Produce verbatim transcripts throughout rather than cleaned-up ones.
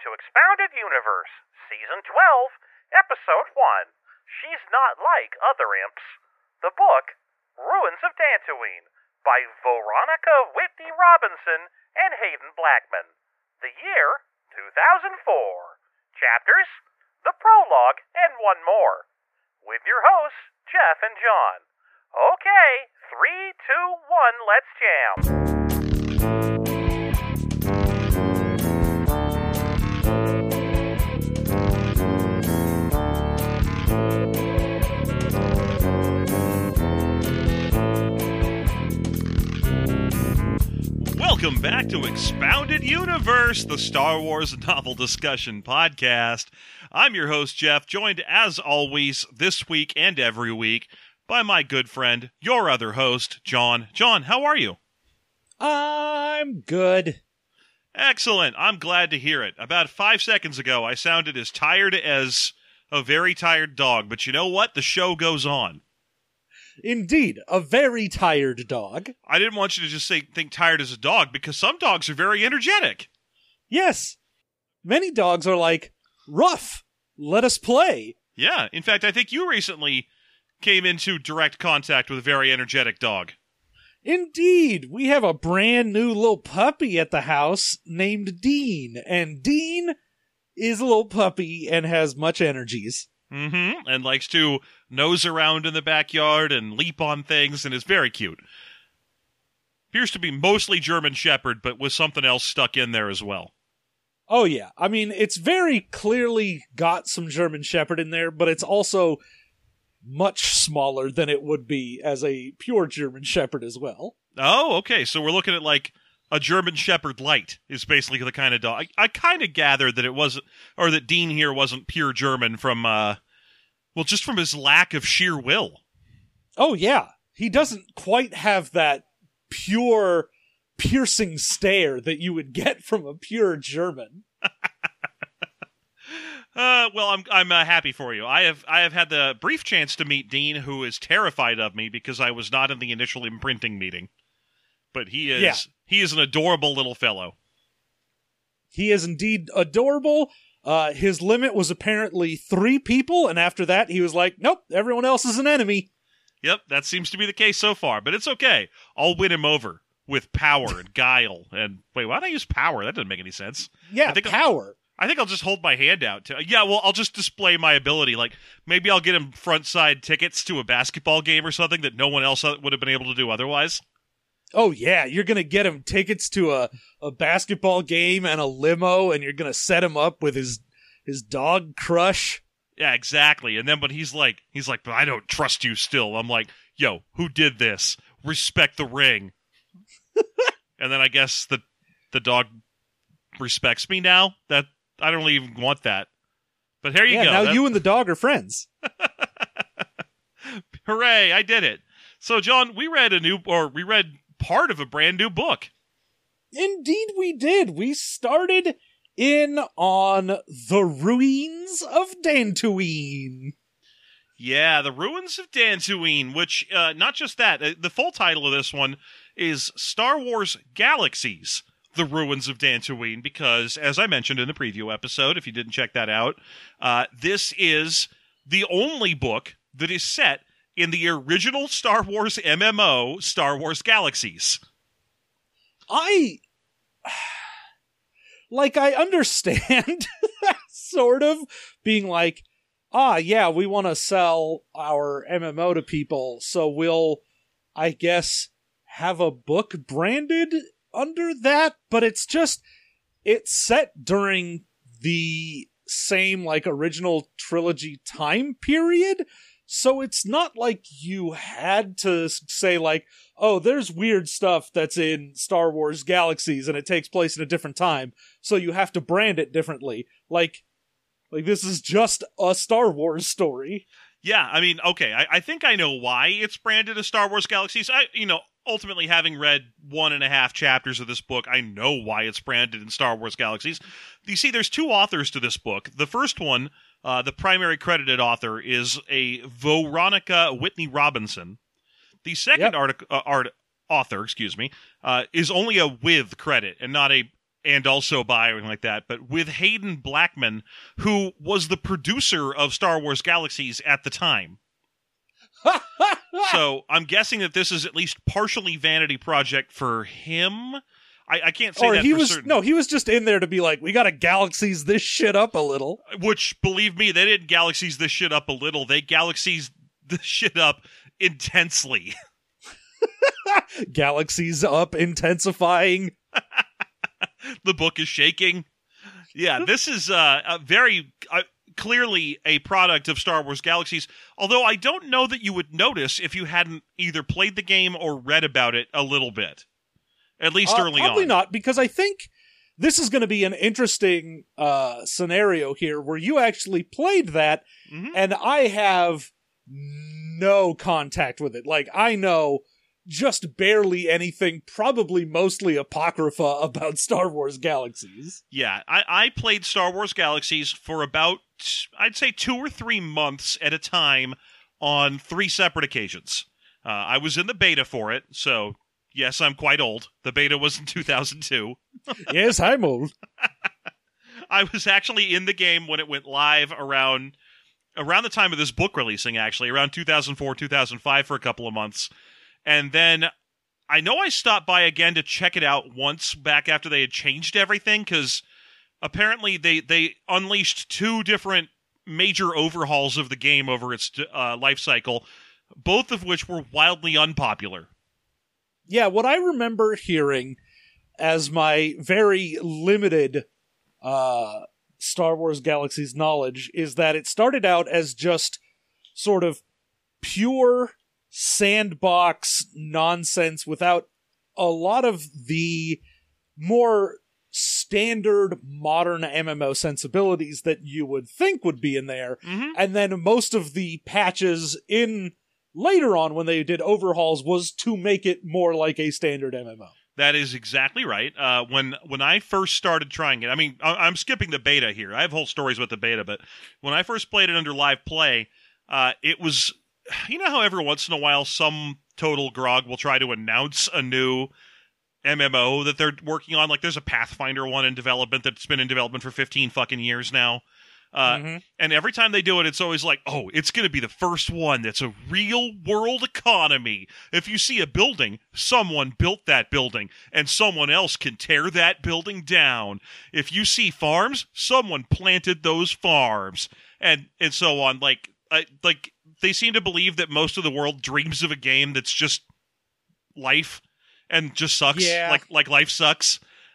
to Expounded Universe, Season twelve, Episode one. She's Not Like Other Imps. The book, Ruins of Dantooine, by Veronica Whitney Robinson and Hayden Blackman. The year, two thousand four. Chapters, the prologue, and one more. With your hosts, Jeff and John. Okay, three, two, one, let's jam. Welcome back to Expounded Universe, the Star Wars novel discussion podcast. I'm your host, Jeff, joined as always this week and every week by my good friend, your other host, John. John, how are you? I'm good. Excellent. I'm glad to hear it. About five seconds ago, I sounded as tired as a very tired dog, but you know what? The show goes on. Indeed, a very tired dog. I didn't want you to just say think tired as a dog, because some dogs are very energetic. Yes. Many dogs are like, rough, let us play. Yeah, in fact, I think you recently came into direct contact with a very energetic dog. Indeed, we have a brand new little puppy at the house named Dean, and Dean is a little puppy and has much energies. Mm-hmm, and likes to nose around in the backyard and leap on things, and is very cute. Appears to be mostly German Shepherd, but with something else stuck in there as well. Oh yeah, I mean, it's very clearly got some German Shepherd in there, but it's also much smaller than it would be as a pure German Shepherd as well. Oh, okay, so we're looking at like a German Shepherd Light is basically the kind of dog. I, I kind of gathered that it wasn't, or that Dean here wasn't pure German from, uh, well, just from his lack of sheer will. Oh, yeah. He doesn't quite have that pure, piercing stare that you would get from a pure German. uh, well, I'm I'm uh, happy for you. I have I have had the brief chance to meet Dean, who is terrified of me because I was not in the initial imprinting meeting. But he is. Yeah. He is an adorable little fellow. He is indeed adorable. Uh, his limit was apparently three people, and after that, he was like, nope, everyone else is an enemy. Yep, that seems to be the case so far, but it's okay. I'll win him over with power and guile. And wait, why did I use power? That doesn't make any sense. Yeah, I think power. I'll, I think I'll just hold my hand out. To, yeah, well, I'll just display my ability. Like, maybe I'll get him front-side tickets to a basketball game or something that no one else would have been able to do otherwise. Oh, yeah, you're going to get him tickets to a, a basketball game and a limo, and you're going to set him up with his his dog crush. Yeah, exactly. And then, but he's like, he's like, but I don't trust you still. I'm like, yo, who did this? Respect the ring. And then I guess the the dog respects me now. That I don't even want that. But here you yeah, go. now that... you and the dog are friends. Hooray, I did it. So, John, we read a new, or we read part of a brand new book. Indeed we did. We started in on The Ruins of Dantooine. Yeah, The Ruins of Dantooine, which, uh, not just that, uh, the full title of this one is Star Wars Galaxies, The Ruins of Dantooine, because, as I mentioned in the preview episode, if you didn't check that out, uh, this is the only book that is set in the original Star Wars M M O, Star Wars Galaxies. I... Like, I understand, sort of, being like, ah, yeah, we want to sell our M M O to people, so we'll, I guess, have a book branded under that, but it's just, it's set during the same, like, original trilogy time period, so it's not like you had to say, like, oh, there's weird stuff that's in Star Wars Galaxies and it takes place in a different time, so you have to brand it differently. Like, like this is just a Star Wars story. Yeah, I mean, okay, I, I think I know why it's branded as Star Wars Galaxies. I, you know, ultimately having read one and a half chapters of this book, I know why it's branded in Star Wars Galaxies. You see, there's two authors to this book. The first one, uh, the primary credited author, is a Veronica Whitney Robinson. The second Yep. artic- uh, art author, excuse me, uh, is only a with credit and not a and also BioWare like that, but with Hayden Blackman, who was the producer of Star Wars Galaxies at the time. So I'm guessing that this is at least partially vanity project for him. I, I can't say or that he for was certain. no, he was just in there to be like, we gotta galaxies this shit up a little. Which, believe me, they didn't galaxies this shit up a little. They galaxies this shit up intensely. Galaxies up, intensifying. The book is shaking. Yeah, this is uh, a very uh, clearly a product of Star Wars Galaxies, although I don't know that you would notice if you hadn't either played the game or read about it a little bit. At least Uh, early probably on. not, because I think this is going to be an interesting uh, scenario here where you actually played that, Mhm. and I have no contact with it. Like, I know just barely anything, probably mostly Apocrypha, about Star Wars Galaxies. Yeah, I, I played Star Wars Galaxies for about, I'd say, two or three months at a time on three separate occasions. Uh, I was in the beta for it, so yes, I'm quite old. The beta was in two thousand two. Yes, I'm old. I was actually in the game when it went live around around the time of this book releasing, actually, around two thousand four, two thousand five for a couple of months. And then I know I stopped by again to check it out once back after they had changed everything, because apparently they, they unleashed two different major overhauls of the game over its uh, life cycle, both of which were wildly unpopular. Yeah, what I remember hearing as my very limited uh, Star Wars Galaxies knowledge is that it started out as just sort of pure sandbox nonsense without a lot of the more standard modern M M O sensibilities that you would think would be in there. Mm-hmm. And then most of the patches in later on when they did overhauls was to make it more like a standard M M O. That is exactly right. Uh, when when I first started trying it, I mean, I, I'm skipping the beta here. I have whole stories with the beta, but when I first played it under live play, uh, it was, you know how every once in a while some total grog will try to announce a new M M O that they're working on? Like there's a Pathfinder one in development that's been in development for fifteen fucking years now. Uh, Mm-hmm. And every time they do it, it's always like, oh, it's going to be the first one that's a real world economy. If you see a building, someone built that building, and someone else can tear that building down. If you see farms, someone planted those farms, and and so on. Like, I, like they seem to believe that most of the world dreams of a game that's just life and just sucks. Yeah. Like like life sucks.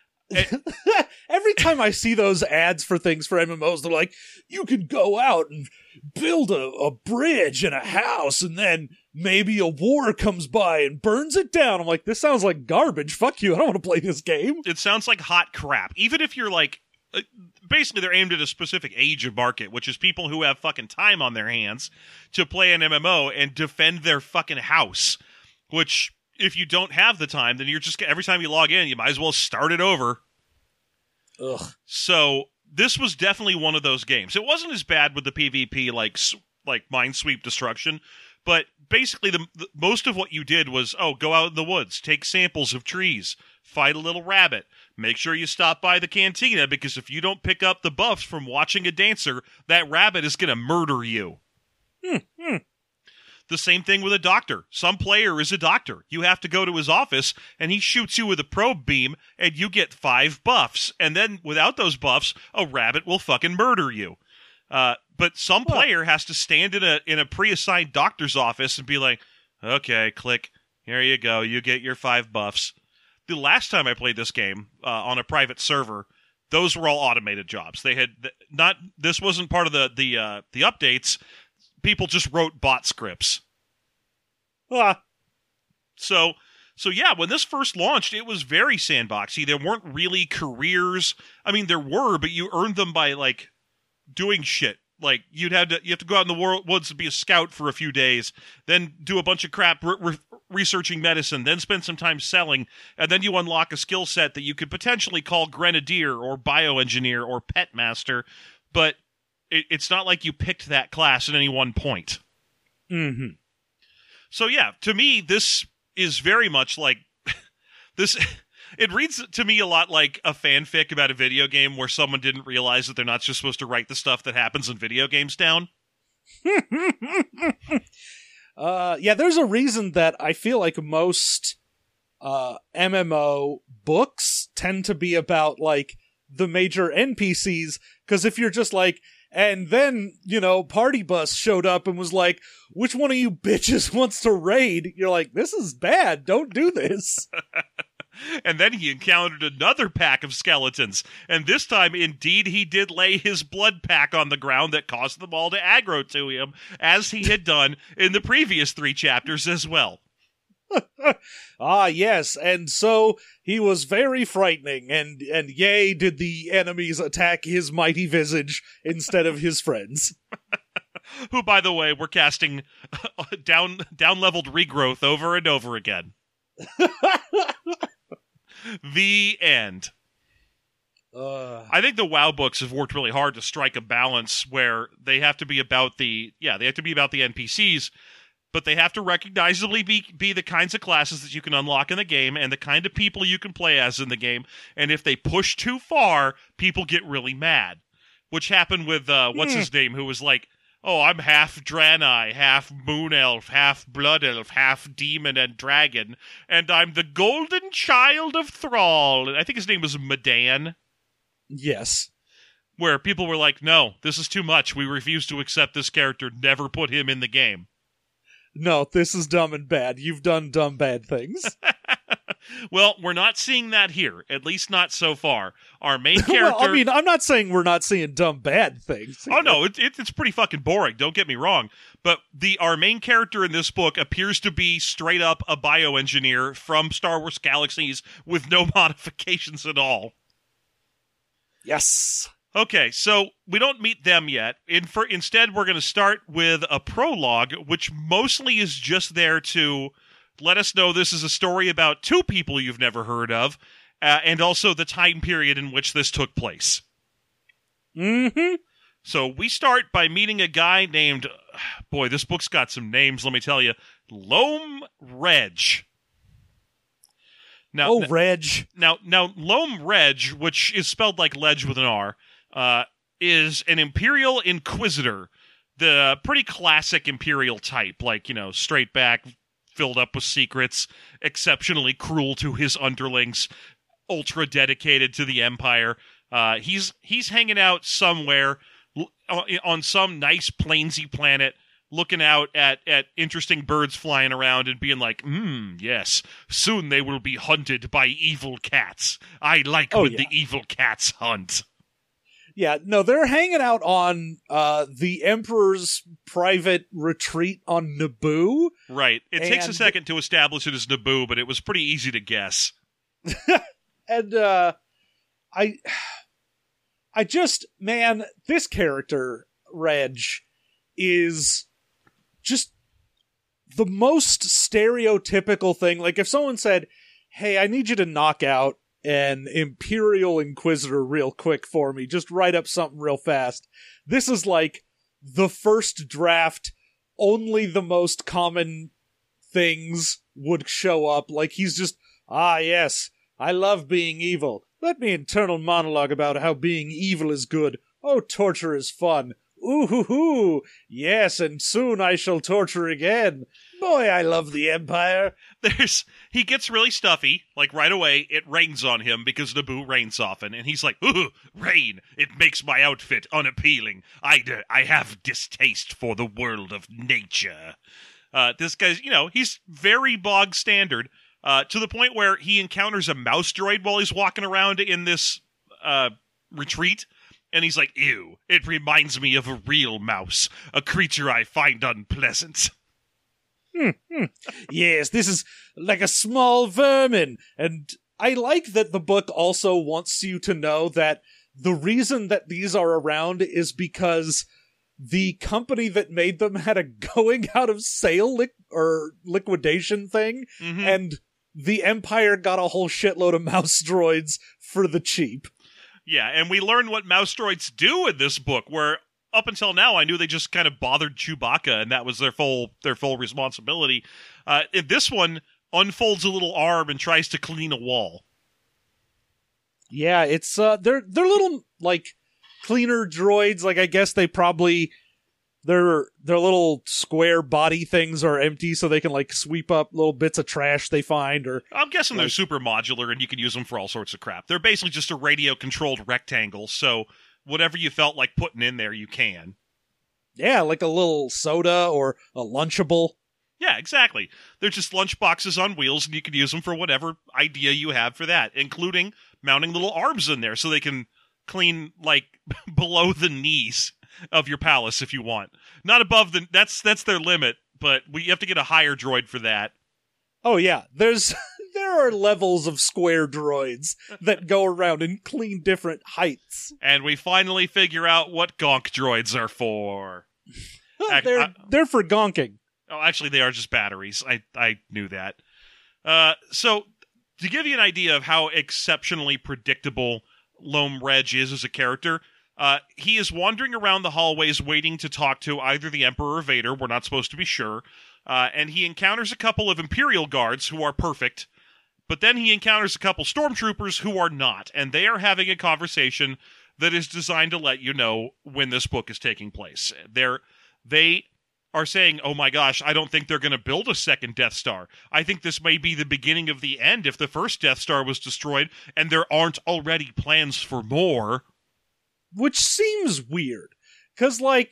Every time I see those ads for things for M M Os, they're like, you could go out and build a, a bridge and a house, and then maybe a war comes by and burns it down. I'm like, this sounds like garbage. Fuck you. I don't want to play this game. It sounds like hot crap. Even if you're like, uh, basically they're aimed at a specific age of market, which is people who have fucking time on their hands to play an M M O and defend their fucking house. Which, if you don't have the time, then you're just, every time you log in, you might as well start it over. Ugh. So this was definitely one of those games. It wasn't as bad with the PvP, like like Minesweep Destruction, but basically the, the most of what you did was, oh, go out in the woods, take samples of trees, fight a little rabbit, make sure you stop by the cantina, because if you don't pick up the buffs from watching a dancer, that rabbit is going to murder you. Hmm, hmm. The same thing with a doctor. Some player is a doctor. You have to go to his office, and he shoots you with a probe beam, and you get five buffs. And then, without those buffs, a rabbit will fucking murder you. Uh, but some Well- player has to stand in a in a pre-assigned doctor's office and be like, okay, click, here you go, you get your five buffs. The last time I played this game uh, on a private server, those were all automated jobs. They had th- not. This wasn't part of the the uh, the updates. People just wrote bot scripts. Ah, So, so yeah, when this first launched, it was very sandboxy. There weren't really careers. I mean, there were, but you earned them by like doing shit. Like you'd have to you have to go out in the wor- woods and be a scout for a few days, then do a bunch of crap re- re- researching medicine, then spend some time selling, and then you unlock a skill set that you could potentially call grenadier or bioengineer or pet master. But it, it's not like you picked that class at any one point. mm-hmm. So yeah, to me, this is very much like this. It reads to me a lot like a fanfic about a video game where someone didn't realize that they're not just supposed to write the stuff that happens in video games down. uh, yeah, there's a reason that I feel like most uh, M M O books tend to be about, like, the major N P Cs, because if you're just like, and then, you know, Party Bus showed up and was like, which one of you bitches wants to raid? You're like, this is bad. Don't do this. And then he encountered another pack of skeletons. And this time, indeed, he did lay his blood pack on the ground that caused them all to aggro to him, as he had done in the previous three chapters as well. Ah, yes, and so he was very frightening, and, and yea, did the enemies attack his mighty visage instead of his friends. Who, by the way, were casting down down-leveled regrowth over and over again. The end. Uh, I think the WoW books have worked really hard to strike a balance where they have to be about the, yeah, they have to be about the N P Cs, but they have to recognizably be, be the kinds of classes that you can unlock in the game and the kind of people you can play as in the game. And if they push too far, people get really mad. Which happened with, uh, what's Hmm. his name, who was like, oh, I'm half Draenei, half Moon Elf, half Blood Elf, half Demon and Dragon, and I'm the golden child of Thrall. And I think his name was Medan. yes. Where people were like, no, this is too much. We refuse to accept this character. Never put him in the game. No, this is dumb and bad. You've done dumb, bad things. Well, we're not seeing that here, at least not so far. Our main character... Well, I mean, I'm not saying we're not seeing dumb, bad things. Oh, no, it, it, it's pretty fucking boring, don't get me wrong. But the our main character in this book appears to be straight up a bioengineer from Star Wars Galaxies with no modifications at all. Yes. Okay, so we don't meet them yet. In for, instead, we're going to start with a prologue, which mostly is just there to let us know this is a story about two people you've never heard of, uh, and also the time period in which this took place. Mm-hmm. So we start by meeting a guy named, boy, this book's got some names, let me tell you, Loam Reg. Now, Oh, Reg. Now, now, Loam Reg, which is spelled like ledge with an R, uh, is an Imperial Inquisitor, the pretty classic Imperial type, like, you know, straight back, filled up with secrets, exceptionally cruel to his underlings, ultra dedicated to the Empire. Uh, he's he's hanging out somewhere l- on some nice plainsy planet, looking out at, at interesting birds flying around and being like, hmm, yes, soon they will be hunted by evil cats. I like Oh, when yeah. the evil cats hunt. Yeah, no, they're hanging out on uh, the Emperor's private retreat on Naboo. Right. It takes a And- second to establish it as Naboo, but it was pretty easy to guess. And uh, I, I just, man, this character, Reg, is just the most stereotypical thing. Like, if someone said, hey, I need you to knock out an Imperial Inquisitor real quick for me, just write up something real fast. This is like the first draft, only the most common things would show up. Like, he's just, ah, yes, I love being evil. Let me internal monologue about how being evil is good. Oh, torture is fun. Ooh hoo hoo. Yes, and soon I shall torture again. Boy, I love the Empire. There's he gets really stuffy, like right away. It rains on him because Naboo rains often, and he's like, "Ooh, rain! It makes my outfit unappealing. I d- I have distaste for the world of nature." Uh, this guy's, you know, he's very bog standard, uh, to the point where he encounters a mouse droid while he's walking around in this uh, retreat. And he's like, ew, it reminds me of a real mouse, a creature I find unpleasant. Yes, this is like a small vermin. And I like that the book also wants you to know that the reason that these are around is because the company that made them had a going out of sale li- or liquidation thing, Mhm. and the Empire got a whole shitload of mouse droids for the cheap. Yeah, and we learn what mouse droids do in this book, where up until now I knew they just kind of bothered Chewbacca, and that was their full their full responsibility. Uh, in this one, unfolds a little arm and tries to clean a wall. Yeah, it's uh they're they're little like cleaner droids. Like I guess they probably their their little square body things are empty so they can like sweep up little bits of trash they find or I'm guessing like, they're super modular and you can use them for all sorts of crap. They're basically just a radio controlled rectangle, so whatever you felt like putting in there you can. Yeah, like a little soda or a Lunchable. Yeah, exactly. They're just lunch boxes on wheels, and you can use them for whatever idea you have for that, including mounting little arms in there so they can clean, like, below the knees of your palace if you want. Not above the... That's that's their limit, but we you have to get a higher droid for that. Oh, yeah. There's... There are levels of square droids that go around and clean different heights. And we finally figure out what gonk droids are for. they're, I, they're for gonking. Oh, actually, they are just batteries. I, I knew that. Uh, so, to give you an idea of how exceptionally predictable Loam Reg is as a character, uh, he is wandering around the hallways waiting to talk to either the Emperor or Vader. We're not supposed to be sure. Uh, and he encounters a couple of Imperial guards who are perfect. But then he encounters a couple stormtroopers who are not. And they are having a conversation that is designed to let you know when this book is taking place. They're, they... are saying, oh my gosh, I don't think they're going to build a second Death Star. I think this may be the beginning of the end if the first Death Star was destroyed and there aren't already plans for more. Which seems weird. Because, like,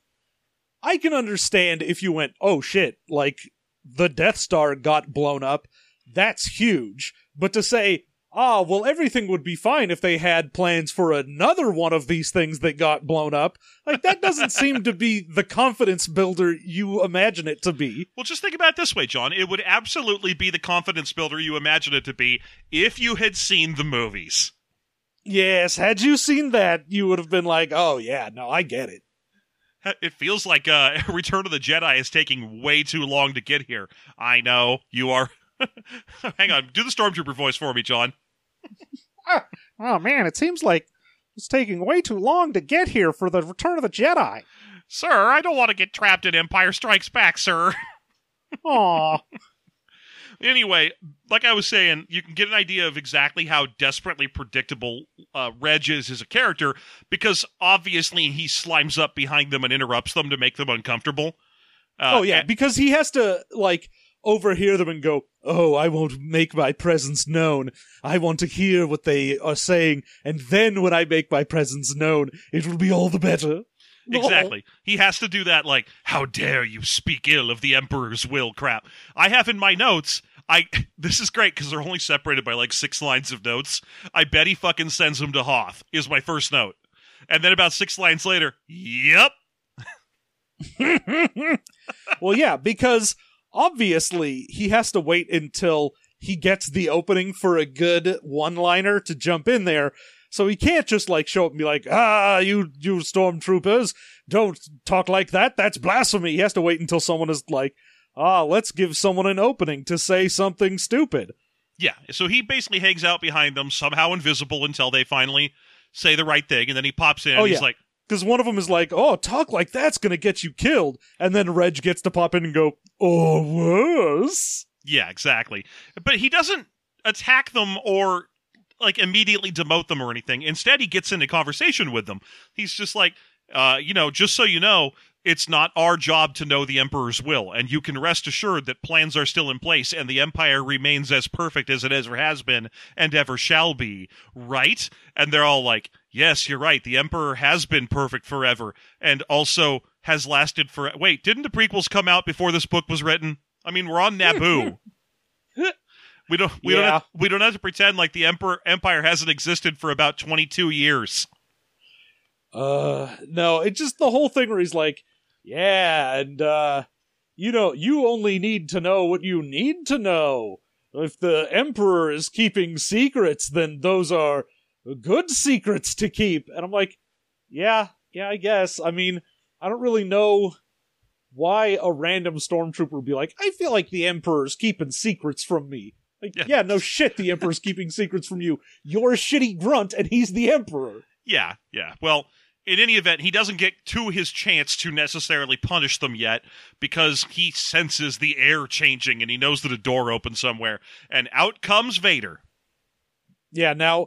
I can understand if you went, oh shit, like, the Death Star got blown up. That's huge. But to say, ah, well, everything would be fine if they had plans for another one of these things that got blown up. Like, that doesn't seem to be the confidence builder you imagine it to be. Well, just think about it this way, John. It would absolutely be the confidence builder you imagine it to be if you had seen the movies. Yes, had you seen that, you would have been like, oh yeah, no, I get it. It feels like uh, Return of the Jedi is taking way too long to get here. I know, you are... Hang on, do the Stormtrooper voice for me, John. Oh man, it seems like it's taking way too long to get here for the Return of the Jedi. Sir, I don't want to get trapped in Empire Strikes Back, sir. Aw. Anyway, like I was saying, you can get an idea of exactly how desperately predictable uh, Reg is as a character, because obviously he slimes up behind them and interrupts them to make them uncomfortable. Uh, oh yeah, and- because he has to, like, overhear them and go, oh, I won't make my presence known. I want to hear what they are saying, and then when I make my presence known, it will be all the better. Exactly. He has to do that, like, how dare you speak ill of the Emperor's will crap. I have in my notes, I this is great because they're only separated by like six lines of notes. I bet he fucking sends him to Hoth, is my first note. And then about six lines later, yep. Well, yeah, because obviously he has to wait until he gets the opening for a good one-liner to jump in there. So he can't just, like, show up and be like, ah, you, you stormtroopers, don't talk like that, that's blasphemy. He has to wait until someone is like, ah, let's give someone an opening to say something stupid. Yeah, so he basically hangs out behind them, somehow invisible, until they finally say the right thing, and then he pops in and oh, he's yeah. like... Because one of them is like, oh, talk like that's gonna get you killed. And then Reg gets to pop in and go, or worse. Yeah, exactly. But he doesn't attack them or... like immediately demote them or anything. Instead, he gets into conversation with them. He's just like, uh, you know, just so you know, it's not our job to know the Emperor's will, and you can rest assured that plans are still in place, and the Empire remains as perfect as it ever has been, and ever shall be, right? And they're all like, yes, you're right, the Emperor has been perfect forever, and also has lasted for... Wait, didn't the prequels come out before this book was written? I mean, we're on Naboo. We don't. We Yeah. don't. Have, we don't have to pretend like the emperor empire hasn't existed for about twenty-two years. Uh, no, it's just the whole thing where he's like, yeah, and, uh, you know, you only need to know what you need to know. If the Emperor is keeping secrets, then those are good secrets to keep. And I'm like, yeah, yeah, I guess. I mean, I don't really know why a random stormtrooper would be like, I feel like the Emperor's keeping secrets from me. Like, Yeah. yeah, no shit, the Emperor's keeping secrets from you. You're a shitty grunt, and he's the Emperor. Yeah, yeah. Well, in any event, he doesn't get to his chance to necessarily punish them yet because he senses the air changing and he knows that a door opens somewhere. And out comes Vader. Yeah, now,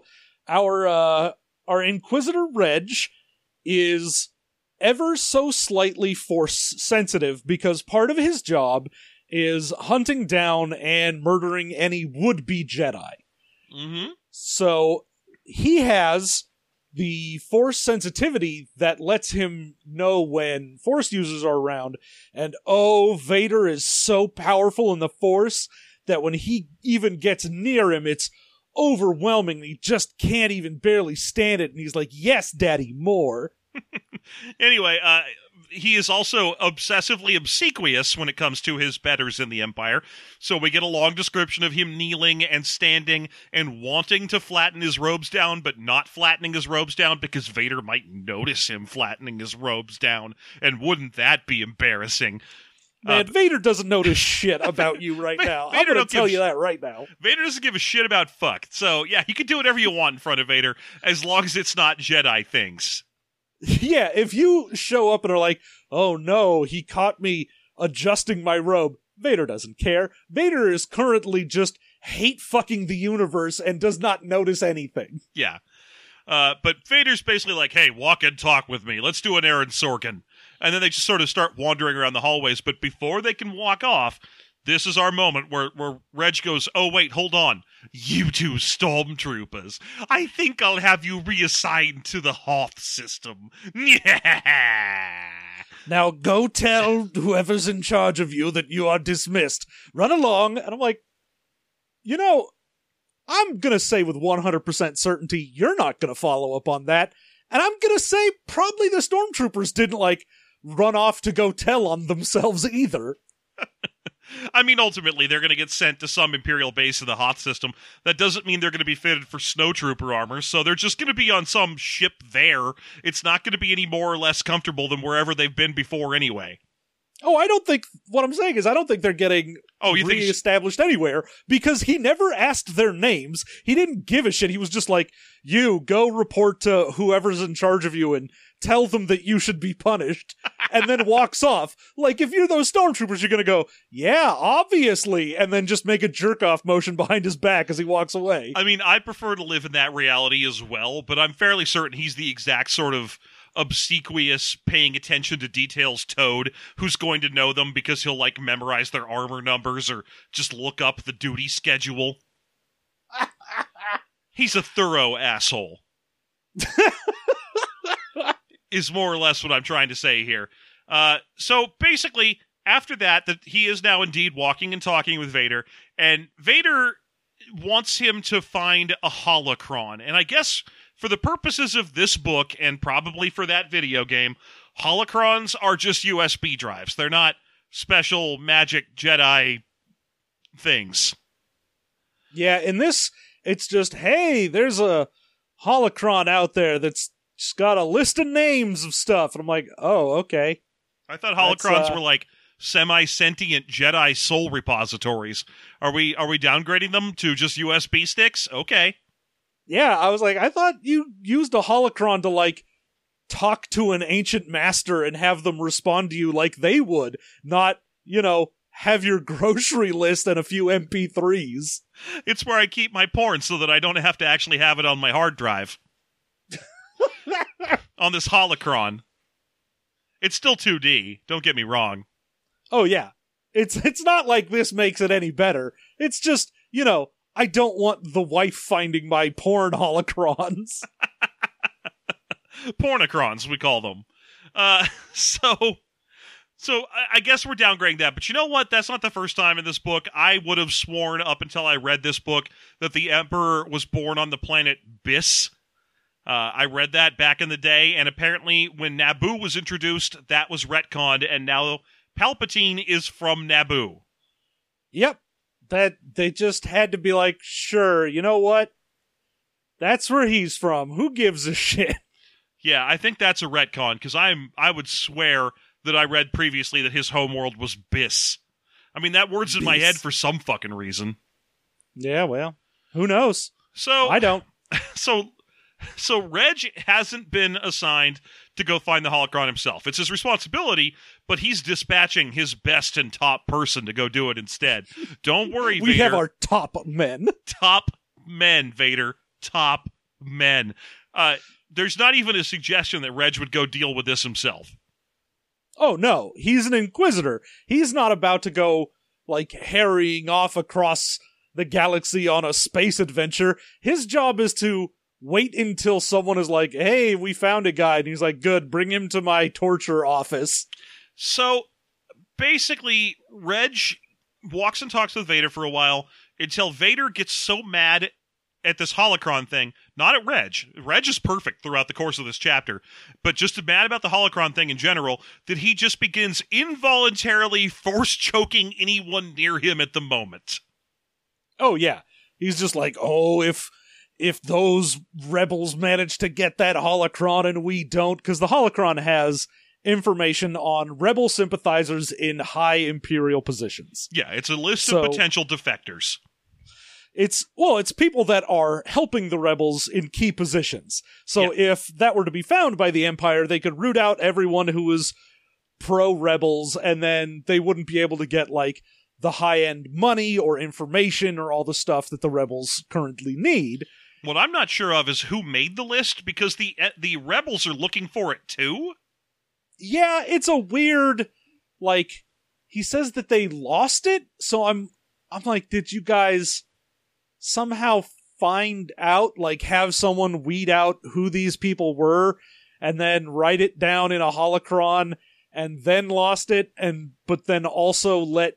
our uh, our Inquisitor Reg is ever so slightly force sensitive because part of his job is hunting down and murdering any would-be Jedi. Mm-hmm. So he has the force sensitivity that lets him know when force users are around. And oh, Vader is so powerful in the force that when he even gets near him, it's overwhelming. He just can't even barely stand it. And he's like, yes, daddy, more. Anyway, uh, he is also obsessively obsequious when it comes to his betters in the Empire. So we get a long description of him kneeling and standing and wanting to flatten his robes down, but not flattening his robes down because Vader might notice him flattening his robes down. And wouldn't that be embarrassing? Man, uh, Vader doesn't notice shit about you right now. Vader I'm going to tell you that right now. Vader doesn't give a shit about fuck. So, yeah, you can do whatever you want in front of Vader as long as it's not Jedi things. Yeah, if you show up and are like, oh no, he caught me adjusting my robe, Vader doesn't care. Vader is currently just hate fucking the universe and does not notice anything. Yeah. Uh, but Vader's basically like, hey, walk and talk with me. Let's do an Aaron Sorkin. And then they just sort of start wandering around the hallways. But before they can walk off, this is our moment where, where Reg goes, oh, wait, hold on. You two stormtroopers. I think I'll have you reassigned to the Hoth system. Now go tell whoever's in charge of you that you are dismissed. Run along. And I'm like, you know, I'm going to say with one hundred percent certainty you're not going to follow up on that. And I'm going to say probably the stormtroopers didn't, like, run off to go tell on themselves either. I mean, ultimately, they're going to get sent to some Imperial base in the Hoth system. That doesn't mean they're going to be fitted for snowtrooper armor, so they're just going to be on some ship there. It's not going to be any more or less comfortable than wherever they've been before anyway. Oh, I don't think, what I'm saying is I don't think they're getting oh, you re-established think anywhere, because he never asked their names. He didn't give a shit. He was just like, you, go report to whoever's in charge of you and tell them that you should be punished, and then walks off. Like, if you're those stormtroopers, you're gonna go, yeah, obviously, and then just make a jerk-off motion behind his back as he walks away. I mean, I prefer to live in that reality as well, but I'm fairly certain he's the exact sort of obsequious, paying attention to details toad who's going to know them because he'll, like, memorize their armor numbers or just look up the duty schedule. He's a thorough asshole. Is more or less what I'm trying to say here. Uh, so basically, after that, that he is now indeed walking and talking with Vader, and Vader wants him to find a holocron. And I guess for the purposes of this book, and probably for that video game, holocrons are just U S B drives. They're not special magic Jedi things. Yeah, in this, it's just, hey, there's a holocron out there that's just got a list of names of stuff. And I'm like, oh, okay. I thought holocrons uh, were like semi-sentient Jedi soul repositories. Are we are we downgrading them to just U S B sticks? Okay. Yeah, I was like, I thought you used a holocron to, like, talk to an ancient master and have them respond to you like they would, not, you know, have your grocery list and a few M P threes. It's where I keep my porn so that I don't have to actually have it on my hard drive. On this holocron. It's still two D, don't get me wrong. Oh yeah. It's it's not like this makes it any better. It's just, you know, I don't want the wife finding my porn holocrons. Pornocrons, we call them. Uh, so, so I, I guess we're downgrading that. But you know what? That's not the first time in this book. I would have sworn up until I read this book that the Emperor was born on the planet Biss. Uh, I read that back in the day, and apparently when Naboo was introduced, that was retconned, and now Palpatine is from Naboo. Yep. That they just had to be like, sure, you know what? That's where he's from. Who gives a shit? Yeah, I think that's a retcon, because I'm I would swear that I read previously that his homeworld was Biss. I mean, that word's in Biss. my head for some fucking reason. Yeah, well, who knows? So I don't. So... So Reg hasn't been assigned to go find the holocron himself. It's his responsibility, but he's dispatching his best and top person to go do it instead. Don't worry, we Vader. have our top men. Top men, Vader. Top men. Uh, there's not even a suggestion that Reg would go deal with this himself. Oh, no. He's an Inquisitor. He's not about to go, like, harrying off across the galaxy on a space adventure. His job is to wait until someone is like, hey, we found a guy. And he's like, good, bring him to my torture office. So, basically, Reg walks and talks with Vader for a while until Vader gets so mad at this holocron thing, not at Reg. Reg is perfect throughout the course of this chapter, but just mad about the holocron thing in general, that he just begins involuntarily force choking anyone near him at the moment. Oh, yeah. He's just like, oh, if if those rebels manage to get that holocron and we don't, because the holocron has information on rebel sympathizers in high Imperial positions. Yeah, it's a list So- of potential defectors. It's, well, it's people that are helping the rebels in key positions. So if that were to be found by the Empire, they could root out everyone who was pro-rebels, and then they wouldn't be able to get, like, the high-end money or information or all the stuff that the rebels currently need. What I'm not sure of is who made the list, because the the rebels are looking for it too. Yeah, it's a weird, like, he says that they lost it, so I'm, I'm like, did you guys somehow find out, like, have someone weed out who these people were, and then write it down in a holocron, and then lost it, and but then also let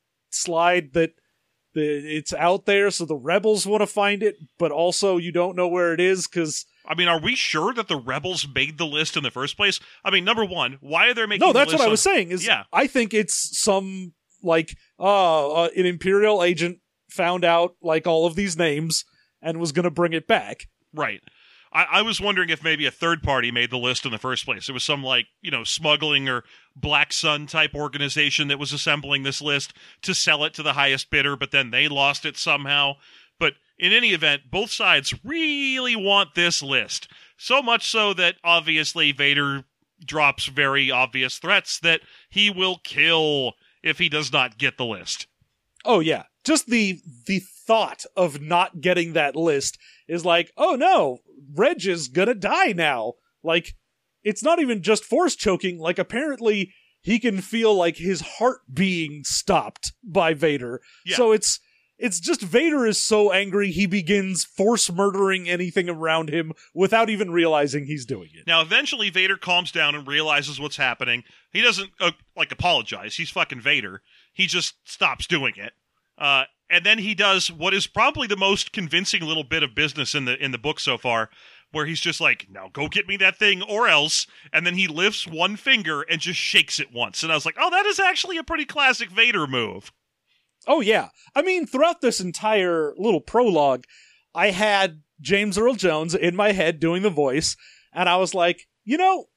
slide that the, it's out there, so the rebels want to find it, but also you don't know where it is, because... I mean, are we sure that the rebels made the list in the first place? I mean, number one, why are they making No, the that's list what I on- was saying, is Yeah. I think it's some, like, uh, uh, an Imperial agent found out, like, all of these names and was gonna bring it back. Right. I, I was wondering if maybe a third party made the list in the first place. It was some, like, you know, smuggling or Black Sun type organization that was assembling this list to sell it to the highest bidder, but then they lost it somehow. But in any event, both sides really want this list. So much so that, obviously, Vader drops very obvious threats that he will kill if he does not get the list. Oh, yeah. Just the the thought of not getting that list is like, oh no, Reg is gonna die now. Like, it's not even just force choking, like, apparently he can feel, like, his heart being stopped by Vader. Yeah. So it's it's just Vader is so angry he begins force murdering anything around him without even realizing he's doing it. Now, eventually, Vader calms down and realizes what's happening. He doesn't, uh, like, apologize. He's fucking Vader. He just stops doing it. Uh, and then he does what is probably the most convincing little bit of business in the in the book so far, where he's just like, now go get me that thing or else. And then he lifts one finger and just shakes it once. And I was like, oh, that is actually a pretty classic Vader move. Oh, yeah. I mean, throughout this entire little prologue, I had James Earl Jones in my head doing the voice, and I was like, you know,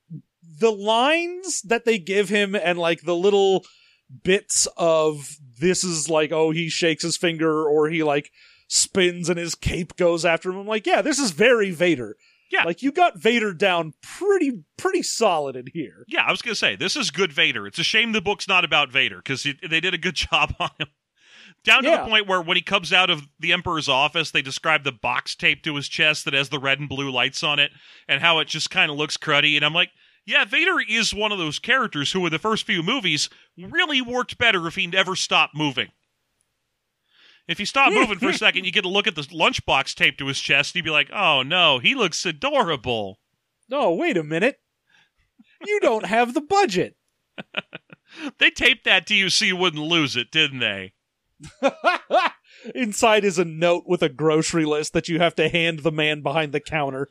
the lines that they give him and, like, the little bits of this is like, oh, he shakes his finger or he, like, spins and his cape goes after him. I'm like, yeah, this is very Vader. Yeah. Like, you got Vader down pretty, pretty solid in here. Yeah, I was going to say, this is good Vader. It's a shame the book's not about Vader, because they did a good job on him. Down to Yeah. the point where when he comes out of the Emperor's office, they describe the box taped to his chest that has the red and blue lights on it, and how it just kind of looks cruddy. And I'm like, yeah, Vader is one of those characters who in the first few movies really worked better if he never stopped moving. If he stopped moving for a second, you get a look at the lunchbox taped to his chest, and you'd be like, oh no, he looks adorable. No, wait a minute. You don't have the budget. They taped that to you so you wouldn't lose it, didn't they? Inside is a note with a grocery list that you have to hand the man behind the counter.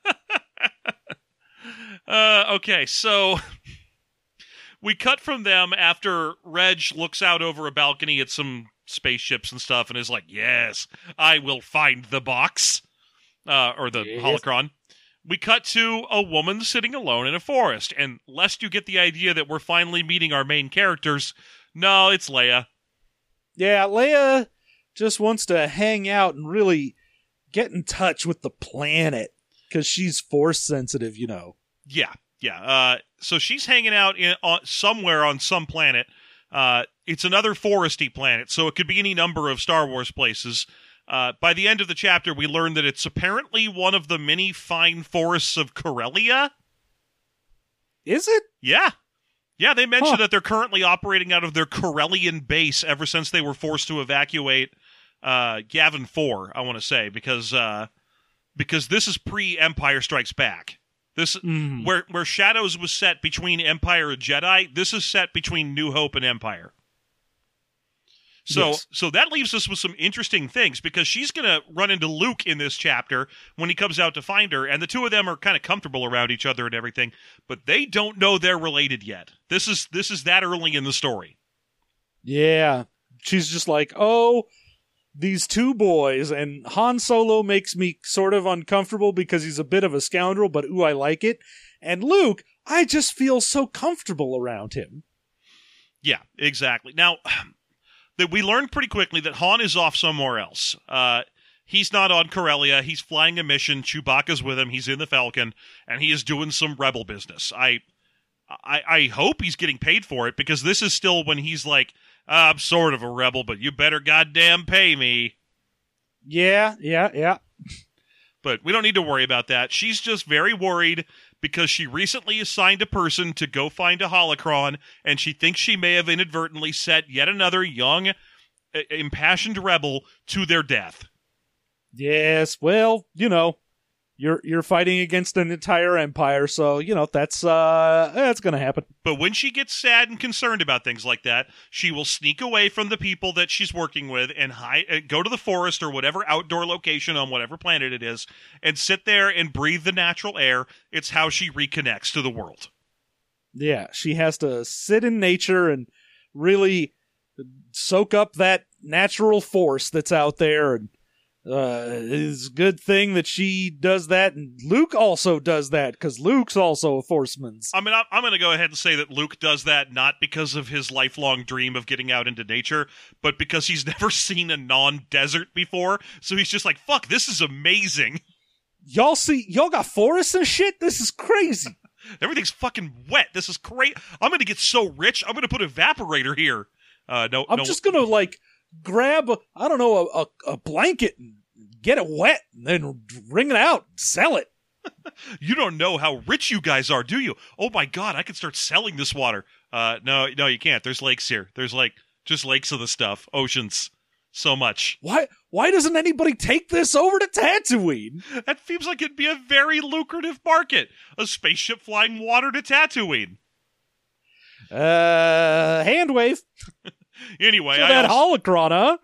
Uh, okay, so we cut from them after Reg looks out over a balcony at some spaceships and stuff and is like, yes, I will find the box. Uh, or the Yes. holocron. We cut to a woman sitting alone in a forest, and lest you get the idea that we're finally meeting our main characters, no, it's Leia. Yeah, Leia just wants to hang out and really get in touch with the planet because she's force sensitive, you know. Yeah, yeah. Uh, so she's hanging out in on, somewhere on some planet. Uh, it's another foresty planet, so it could be any number of Star Wars places. Uh, by the end of the chapter, we learn that it's apparently one of the many fine forests of Corellia. Is it? Yeah. Yeah, they mentioned Huh. that they're currently operating out of their Corellian base ever since they were forced to evacuate uh, Gavin four, I want to say, because uh, because this is pre-Empire Strikes Back. This Mm. where where Shadows was set between Empire and Jedi, this is set between New Hope and Empire. So Yes. so that leaves us with some interesting things, because she's going to run into Luke in this chapter when he comes out to find her, and the two of them are kind of comfortable around each other and everything, but they don't know they're related yet. This is this is that early in the story. Yeah. She's just like, oh, these two boys, and Han Solo makes me sort of uncomfortable because he's a bit of a scoundrel, but ooh, I like it. And Luke, I just feel so comfortable around him. Yeah, exactly. Now, that we learned pretty quickly that Han is off somewhere else. Uh, he's not on Corellia. He's flying a mission. Chewbacca's with him. He's in the Falcon, and he is doing some rebel business. I, I, I hope he's getting paid for it, because this is still when he's like, I'm sort of a rebel, but you better goddamn pay me. Yeah, yeah, yeah. But we don't need to worry about that. She's just very worried because she recently assigned a person to go find a holocron, and she thinks she may have inadvertently set yet another young, uh, impassioned rebel to their death. Yes, well, you know, you're you're fighting against an entire empire, so, you know, that's uh that's going to happen. But when she gets sad and concerned about things like that, she will sneak away from the people that she's working with and hide, uh, go to the forest or whatever outdoor location on whatever planet it is and sit there and breathe the natural air. It's how she reconnects to the world. Yeah, she has to sit in nature and really soak up that natural force that's out there, and uh, it's a good thing that she does that, and Luke also does that, because Luke's also a forceman's. I mean, I'm, I'm going to go ahead and say that Luke does that not because of his lifelong dream of getting out into nature, but because he's never seen a non-desert before, so he's just like, fuck, this is amazing. Y'all see, y'all got forests and shit? This is crazy. Everything's fucking wet. This is great. I'm going to get so rich, I'm going to put an evaporator here. Uh, no, I'm no. just gonna, like, grab, a, I don't know, a, a, a blanket and get it wet, and then wring it out, sell it. You don't know how rich you guys are, do you? Oh my god, I could start selling this water. Uh, no, no, you can't. There's lakes here. There's like just lakes of the stuff, oceans, so much. Why? Why doesn't anybody take this over to Tatooine? That seems like it'd be a very lucrative market. A spaceship flying water to Tatooine. Uh, hand wave. Anyway, So I that also- holocron, huh?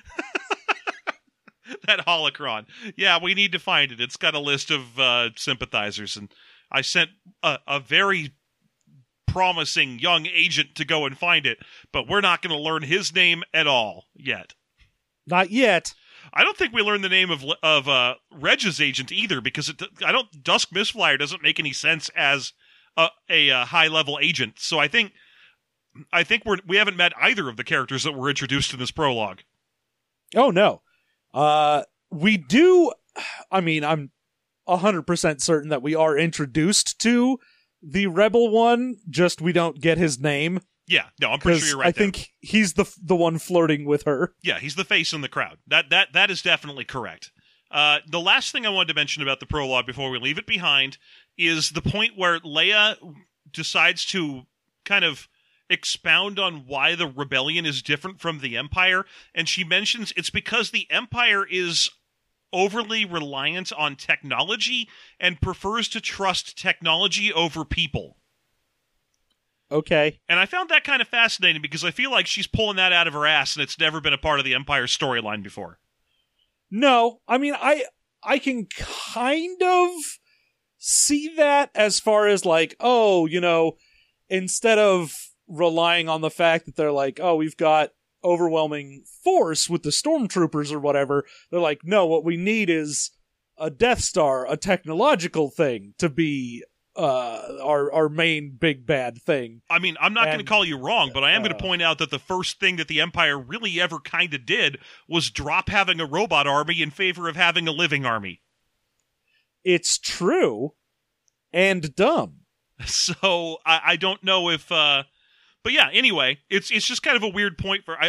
that holocron. Yeah, we need to find it. It's got a list of uh, sympathizers, and I sent a, a very promising young agent to go and find it, but we're not going to learn his name at all yet. Not yet. I don't think we learned the name of of uh, Reg's agent either, because it, I don't. Dusk Mistflyer doesn't make any sense as a, a, a high level agent. So I think I think we're we haven't met either of the characters that were introduced in this prologue. Oh, no. Uh, we do, I mean, I'm one hundred percent certain that we are introduced to the Rebel one, just we don't get his name. Yeah, no, I'm pretty sure Because you're right. I there. think he's the the one flirting with her. Yeah, he's the face in the crowd. That that that is definitely correct. Uh, the last thing I wanted to mention about the prologue before we leave it behind is the point where Leia decides to kind of expound on why the rebellion is different from the Empire, and she mentions it's because the Empire is overly reliant on technology and prefers to trust technology over people. Okay. And I found that kind of fascinating because I feel like she's pulling that out of her ass and it's never been a part of the Empire storyline before. No, I mean, I I can kind of see that as far as like, oh, you know, instead of relying on the fact that they're like, oh, we've got overwhelming force with the stormtroopers or whatever, they're like, no, what we need is a Death Star, a technological thing to be uh, our our main big bad thing. I mean, I'm not going to And, call you wrong, but I am going uh, to point out that the first thing that the Empire really ever kind of did was drop having a robot army in favor of having a living army. It's true and dumb. So I, I don't know if, uh, but yeah. Anyway, it's it's just kind of a weird point for I, I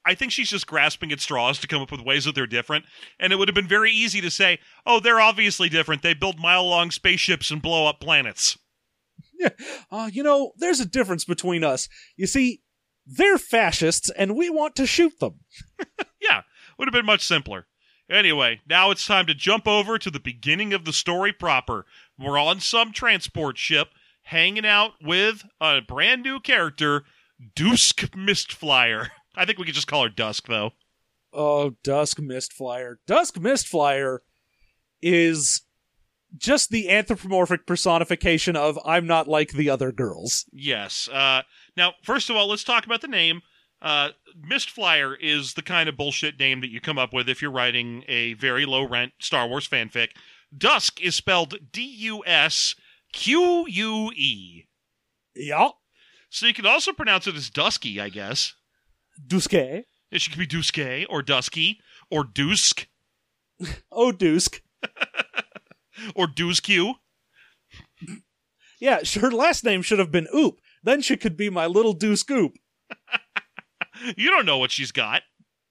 I think she's just grasping at straws to come up with ways that they're different. And it would have been very easy to say, oh, they're obviously different. They build mile-long spaceships and blow up planets. Yeah. Uh, you know, there's a difference between us. You see, they're fascists, and we want to shoot them. Yeah, would have been much simpler. Anyway, now it's time to jump over to the beginning of the story proper. We're on some transport ship, hanging out with a brand new character, Dusk Mistflyer. I think we could just call her Dusk, though. Oh, Dusk Mistflyer. Dusk Mistflyer is just the anthropomorphic personification of I'm not like the other girls. Yes. Uh, now, first of all, let's talk about the name. Uh, Mistflyer is the kind of bullshit name that you come up with if you're writing a very low-rent Star Wars fanfic. Dusk is spelled D U S Q U E. Yeah. So you can also pronounce it as Dusky, I guess. Duske. It could be Duske, or Dusky, or Dusk. Oh, Dusk. Or Duskew. Yeah, her last name should have been Oop. Then she could be my little Dusk Oop. You don't know what she's got.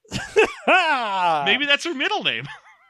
Maybe that's her middle name.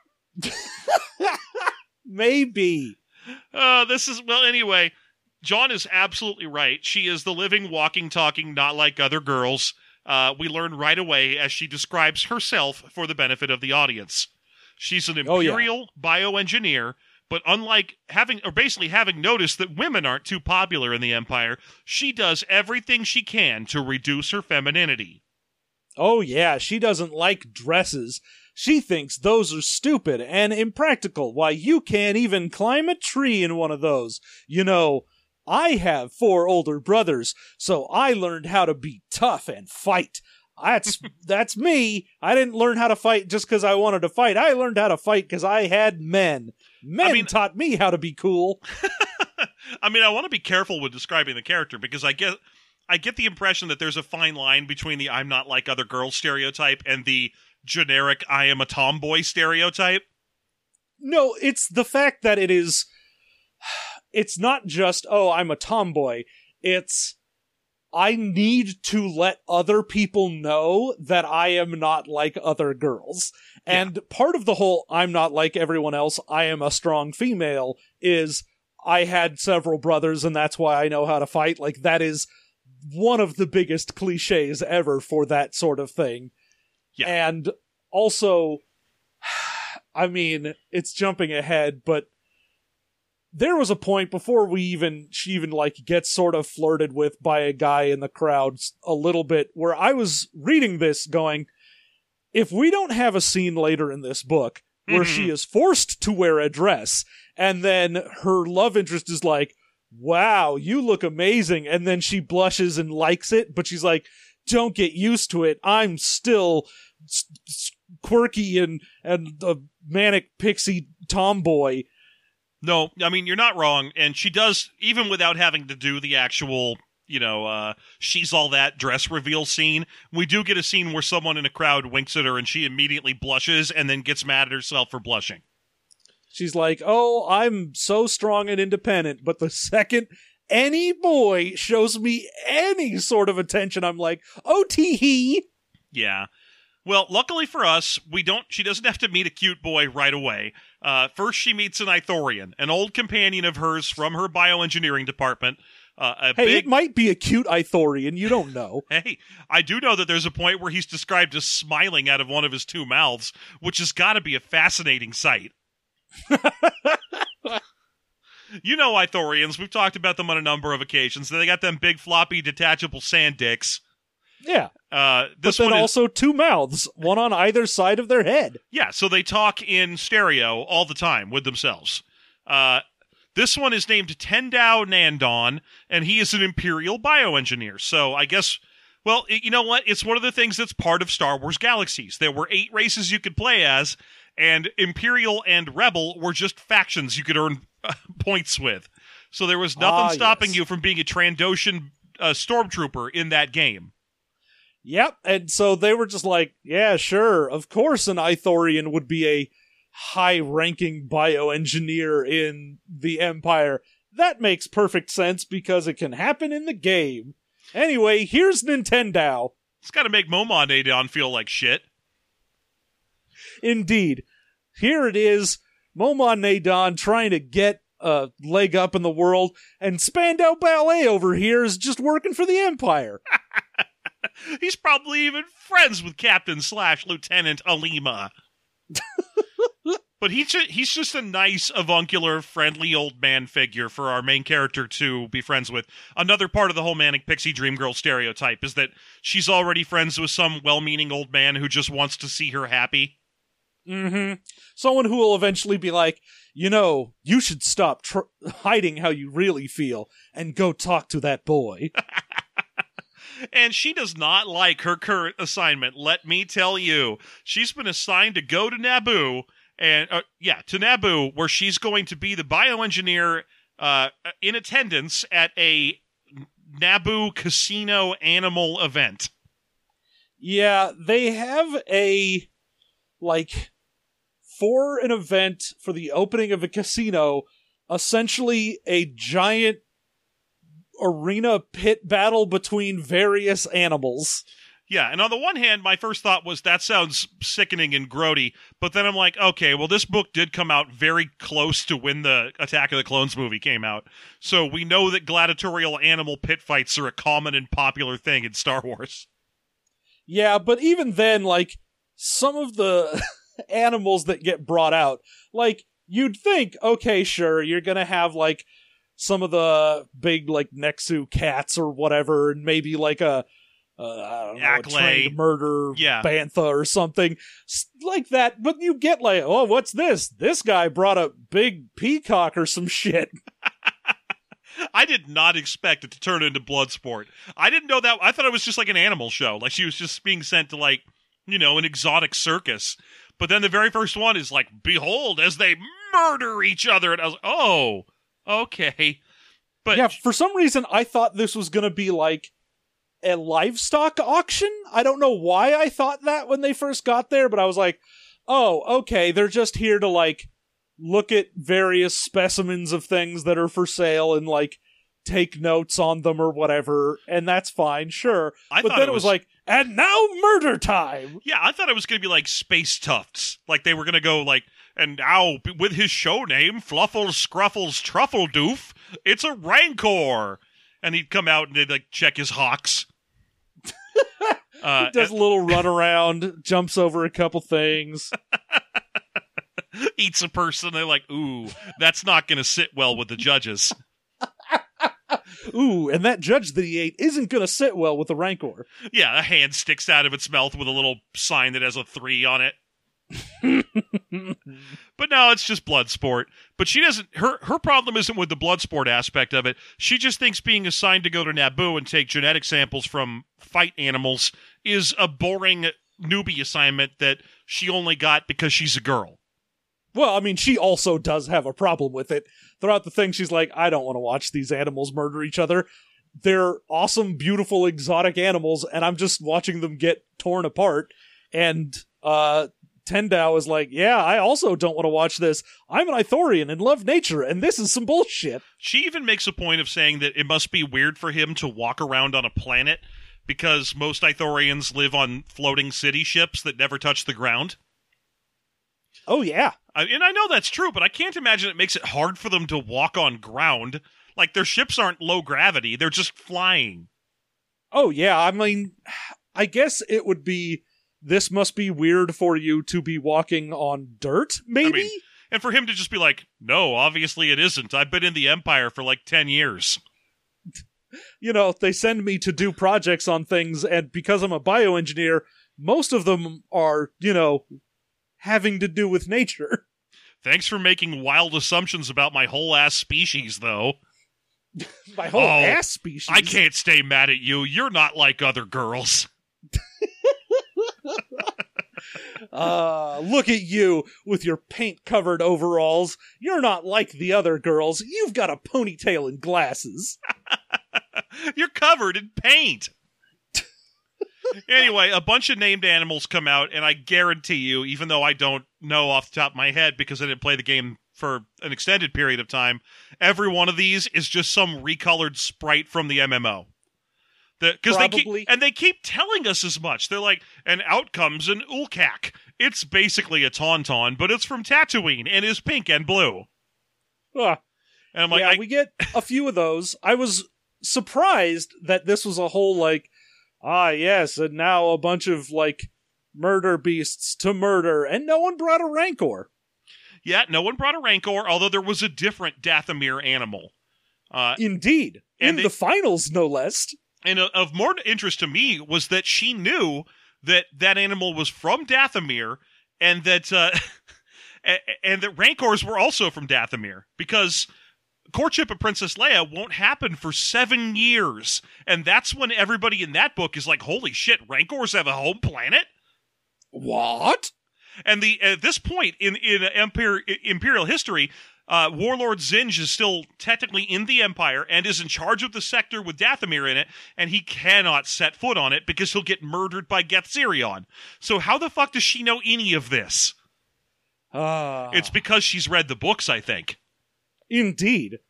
Maybe. Uh, this is, well, anyway, John is absolutely right. She is the living, walking, talking, not like other girls. Uh, we learn right away as she describes herself for the benefit of the audience. She's an imperial oh, yeah. bioengineer, but unlike having, or basically having noticed that women aren't too popular in the Empire, she does everything she can to reduce her femininity. Oh yeah, she doesn't like dresses. She thinks those are stupid and impractical. Why, you can't even climb a tree in one of those. You know, I have four older brothers, so I learned how to be tough and fight. That's that's me. I didn't learn how to fight just because I wanted to fight. I learned how to fight because I had men. Men I mean, taught me how to be cool. I mean, I want to be careful with describing the character because I get I get the impression that there's a fine line between the I'm not like other girls stereotype and the generic I am a tomboy stereotype. No, it's the fact that it is... It's not just, oh, I'm a tomboy. It's, I need to let other people know that I am not like other girls. Yeah. And part of the whole I'm not like everyone else, I am a strong female, is I had several brothers and that's why I know how to fight. Like, that is one of the biggest cliches ever for that sort of thing. Yeah. And also, I mean, it's jumping ahead, but there was a point before we even, she even like gets sort of flirted with by a guy in the crowd a little bit, where I was reading this going, if we don't have a scene later in this book where mm-hmm. she is forced to wear a dress and then her love interest is like, wow, you look amazing. And then she blushes and likes it, but she's like, don't get used to it. I'm still s- s- quirky and, and a manic pixie tomboy. No, I mean, you're not wrong. And she does, even without having to do the actual, you know, uh, she's all that dress reveal scene, we do get a scene where someone in a crowd winks at her and she immediately blushes and then gets mad at herself for blushing. She's like, oh, I'm so strong and independent, but the second any boy shows me any sort of attention, I'm like, oh, tee-hee. Yeah. Well, luckily for us, we don't. She doesn't have to meet a cute boy right away. Uh, first, she meets an Ithorian, an old companion of hers from her bioengineering department. Uh, a hey, big... it might be a cute Ithorian. You don't know. Hey, I do know that there's a point where he's described as smiling out of one of his two mouths, which has got to be a fascinating sight. You know Ithorians. We've talked about them on a number of occasions. They got them big, floppy, detachable sand dicks. Yeah. Uh, this but then one is, also two mouths, one on either side of their head. Yeah, so they talk in stereo all the time with themselves. Uh, this one is named Tendao Nandon, and he is an Imperial bioengineer. So I guess, well, it, you know what? It's one of the things that's part of Star Wars Galaxies. There were eight races you could play as, and Imperial and Rebel were just factions you could earn uh, points with. So there was nothing ah, stopping yes. you from being a Trandoshan uh, stormtrooper in that game. Yep, and so they were just like, yeah, sure, of course an Ithorian would be a high-ranking bioengineer in the Empire. That makes perfect sense because it can happen in the game. Anyway, here's Nintendo. It's got to make Momon feel like shit. Indeed. Here it is, Momon Nadon trying to get a leg up in the world, and Spandau Ballet over here is just working for the Empire. He's probably even friends with Captain slash Lieutenant Alima. But he's just, he's just a nice, avuncular, friendly old man figure for our main character to be friends with. Another part of the whole manic pixie dream girl stereotype is that she's already friends with some well-meaning old man who just wants to see her happy. Mm-hmm. Someone who will eventually be like, you know, you should stop tr- hiding how you really feel and go talk to that boy. And she does not like her current assignment, let me tell you. She's been assigned to go to Naboo, and uh, yeah, to Naboo, where she's going to be the bioengineer uh, in attendance at a Naboo casino animal event. Yeah, they have a, like, for an event for the opening of a casino, essentially a giant arena pit battle between various animals. Yeah, and on the one hand, my first thought was that sounds sickening and grody, but then I'm like, okay, well, this book did come out very close to when the Attack of the Clones movie came out, so we know that gladiatorial animal pit fights are a common and popular thing in Star Wars. Yeah, but even then, like, some of the animals that get brought out, like, you'd think, okay, sure, you're gonna have, like, some of the big, like, Nexu cats or whatever, and maybe, like, a, uh, I don't know, a Acklay. trained murder Yeah. bantha or something s- like that, but you get, like, oh, what's this? This guy brought a big peacock or some shit. I did not expect it to turn into Bloodsport. I didn't know that. I thought it was just like an animal show. Like she was just being sent to, like, you know, an exotic circus. But then the very first one is like, behold, as they murder each other. And I was like, oh, okay. But Yeah, for some reason, I thought this was going to be like a livestock auction. I don't know why I thought that when they first got there, but I was like, oh, okay, they're just here to, like, look at various specimens of things that are for sale and, like, take notes on them or whatever, and that's fine, sure. I but thought then it it was was- like, and now murder time! yeah, I thought it was going to be like Space Tufts. Like they were going to go like, and now with his show name, Fluffles, Scruffles, Truffledoof, it's a Rancor. And he'd come out and they'd like check his hawks. uh, He does a little run around, jumps over a couple things. eats a person. They're like, ooh, that's not going to sit well with the judges. Ooh, and that judge that he ate isn't going to sit well with the Rancor. Yeah, a hand sticks out of its mouth with a little sign that has a three on it. But no, it's just blood sport. But she doesn't, her, her problem isn't with the blood sport aspect of it. She just thinks being assigned to go to Naboo and take genetic samples from fight animals is a boring newbie assignment that she only got because she's a girl. Well, I mean, she also does have a problem with it. Throughout the thing, she's like, I don't want to watch these animals murder each other. They're awesome, beautiful, exotic animals, and I'm just watching them get torn apart. And uh, Tendau is like, yeah, I also don't want to watch this. I'm an Ithorian and love nature, and this is some bullshit. She even makes a point of saying that it must be weird for him to walk around on a planet because most Ithorians live on floating city ships that never touch the ground. Oh, yeah. I, and I know that's true, but I can't imagine it makes it hard for them to walk on ground. Like, their ships aren't low gravity, they're just flying. Oh, yeah. I mean, I guess it would be, this must be weird for you to be walking on dirt, maybe? I mean, and for him to just be like, no, obviously it isn't. I've been in the Empire for like ten years. You know, they send me to do projects on things, and because I'm a bioengineer, most of them are, you know, having to do with nature. Thanks for making wild assumptions about my whole ass species, though. My whole Oh, ass species. I can't stay mad at you. You're not like other girls. Uh, look at you with your paint-covered overalls. You're not like the other girls. You've got a ponytail and glasses. You're covered in paint. Anyway, a bunch of named animals come out, and I guarantee you, even though I don't know off the top of my head because I didn't play the game for an extended period of time, every one of these is just some recolored sprite from the M M O. Because they keep, Probably. and they keep telling us as much. They're like, and out comes an Ulkak. It's basically a Tauntaun, but it's from Tatooine and is pink and blue. Ah. And I'm like, yeah, I, we get a few of those. I was surprised that this was a whole, like, ah, yes, and now a bunch of, like, murder beasts to murder, and no one brought a Rancor. yeah, no one brought a Rancor, although there was a different Dathomir animal. Uh, Indeed. and In they- the finals, no less. and uh, of more interest to me was that she knew that that animal was from Dathomir, and that uh, and that Rancors were also from Dathomir, because courtship of Princess Leia won't happen for seven years, and that's when everybody in that book is like, "Holy shit, Rancors have a home planet!" What? And the at this point in in Empire, Imperial history, uh, Warlord Zinj is still technically in the Empire and is in charge of the sector with Dathomir in it, and he cannot set foot on it because he'll get murdered by Geth Zerion. So how the fuck does she know any of this? Ah. It's because she's read the books, I think. Indeed.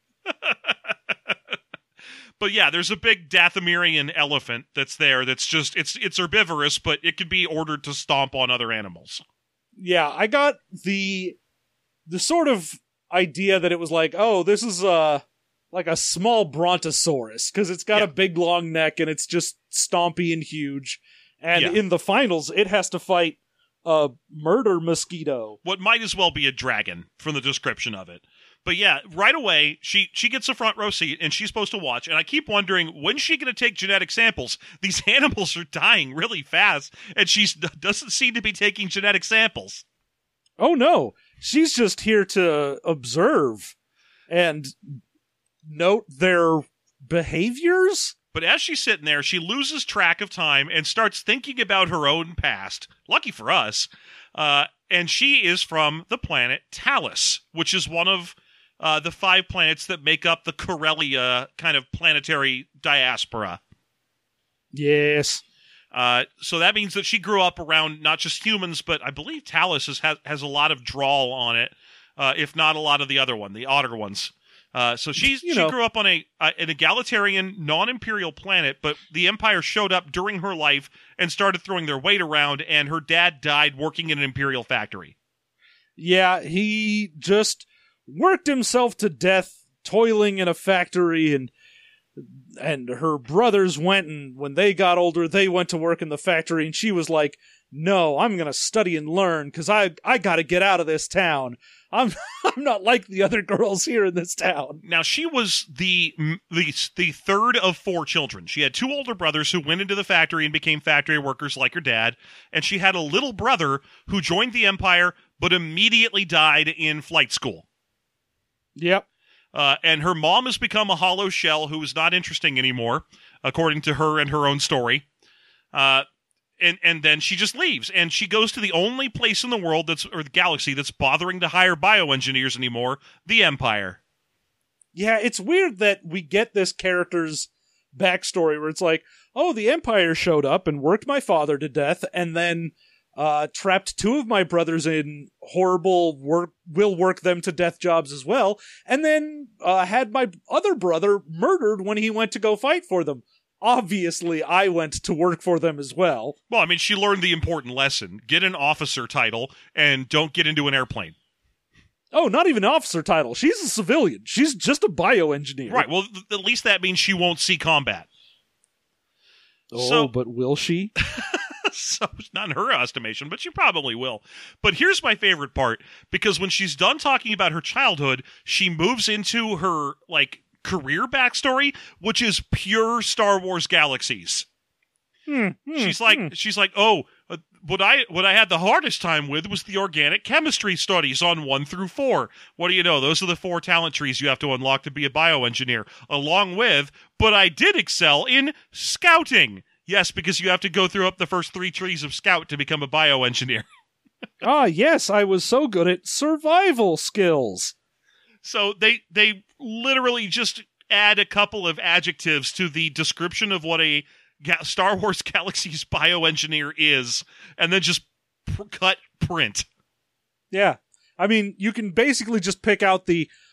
But yeah, there's a big Dathomirian elephant that's there that's just, it's it's herbivorous, but it can be ordered to stomp on other animals. Yeah, I got the the sort of idea that it was like, oh, this is uh like a small brontosaurus, because it's got Yeah. a big long neck and it's just stompy and huge. And Yeah. in the finals, it has to fight a murder mosquito. What might as well be a dragon from the description of it. But yeah, right away, she, she gets a front row seat, and she's supposed to watch, and I keep wondering, when's she going to take genetic samples? These animals are dying really fast, and she doesn't seem to be taking genetic samples. Oh no, she's just here to observe and note their behaviors? But as she's sitting there, she loses track of time and starts thinking about her own past. Lucky for us. Uh, and she is from the planet Talos, which is one of uh, the five planets that make up the Corellia kind of planetary diaspora. Yes. Uh, so that means that she grew up around not just humans, but I believe Talos is, has, has a lot of drawl on it, uh, if not a lot of the other one, the otter ones. Uh, so she's, You she know. grew up on a uh, an egalitarian, non-imperial planet, but the Empire showed up during her life and started throwing their weight around, and her dad died working in an Imperial factory. Yeah, he just worked himself to death toiling in a factory, and and her brothers went, and when they got older, they went to work in the factory, and she was like, no, I'm going to study and learn, because I, I got to get out of this town. I'm I'm not like the other girls here in this town. Now, she was the, the the third of four children. She had two older brothers who went into the factory and became factory workers like her dad, and she had a little brother who joined the Empire but immediately died in flight school. Yep. Uh, and her mom has become a hollow shell who is not interesting anymore, according to her and her own story. Uh, and and then she just leaves, and she goes to the only place in the world that's or the galaxy that's bothering to hire bioengineers anymore, the Empire. Yeah, it's weird that we get this character's backstory where it's like, oh, the Empire showed up and worked my father to death, and then uh, trapped two of my brothers in horrible work, will work them to death jobs as well, and then uh, had my other brother murdered when he went to go fight for them. Obviously, I went to work for them as well. Well, I mean, she learned the important lesson. Get an officer title and don't get into an airplane. Oh, not even an officer title. She's a civilian. She's just a bioengineer. Right, well, th- at least that means she won't see combat. Oh, So- but will she? So, not in her estimation, but she probably will. But here's my favorite part, because when she's done talking about her childhood, she moves into her, like, career backstory, which is pure Star Wars Galaxies. Hmm, hmm, she's like, hmm. she's like, oh, uh, what I what I had the hardest time with was the organic chemistry studies on one through four. What do you know? Those are the four talent trees you have to unlock to be a bioengineer, along with, but I did excel in scouting. Yes, because you have to go through up the first three trees of scout to become a bioengineer. Ah, yes, I was so good at survival skills. So they they literally just add a couple of adjectives to the description of what a Ga- Star Wars Galaxy's bioengineer is, and then just pr- cut print. Yeah. I mean, you can basically just pick out the,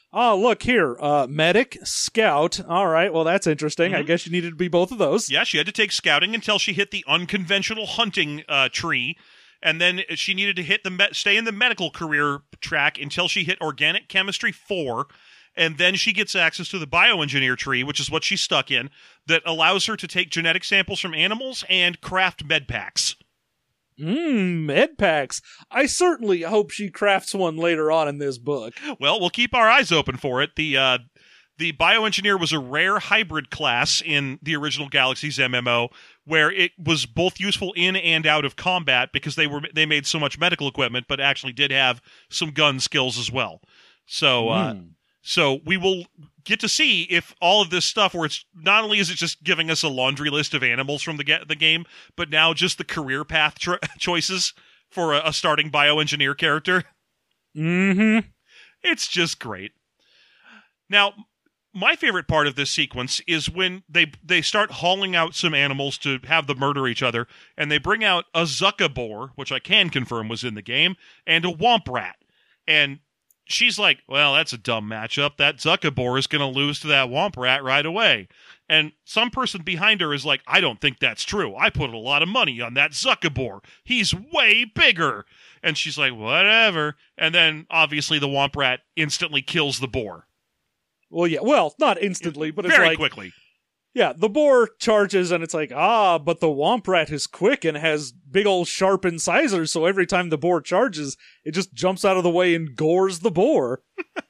Oh, look here. Uh, medic, scout. All right, well, that's interesting. Mm-hmm. I guess you needed to be both of those. Yeah, she had to take scouting until she hit the unconventional hunting uh, tree, and then she needed to hit the me- stay in the medical career track until she hit organic chemistry four, and then she gets access to the bioengineer tree, which is what she's stuck in, that allows her to take genetic samples from animals and craft med packs. Mmm, med packs. I certainly hope she crafts one later on in this book. Well, we'll keep our eyes open for it. The uh, the bioengineer was a rare hybrid class in the original Galaxies M M O, where it was both useful in and out of combat because they were they made so much medical equipment, but actually did have some gun skills as well. So, uh, Mm. so we will get to see if all of this stuff, where it's not only is it just giving us a laundry list of animals from the ga- the game, but now just the career path cho- choices for a, a starting bioengineer character. Mm-hmm. It's just great. Now, my favorite part of this sequence is when they they start hauling out some animals to have them murder each other, and they bring out a Zucca boar, which I can confirm was in the game, and a Womp Rat. And she's like, well, that's a dumb matchup. That Zucca boar is going to lose to that Womp Rat right away. And some person behind her is like, I don't think that's true. I put a lot of money on that Zucca boar. He's way bigger. And she's like, whatever. And then, obviously, the Womp Rat instantly kills the boar. Well, yeah. Well, not instantly, but it's Very like... quickly. Yeah, the boar charges, and it's like, ah, but the Womp Rat is quick and has big old sharp incisors, so every time the boar charges, it just jumps out of the way and gores the boar.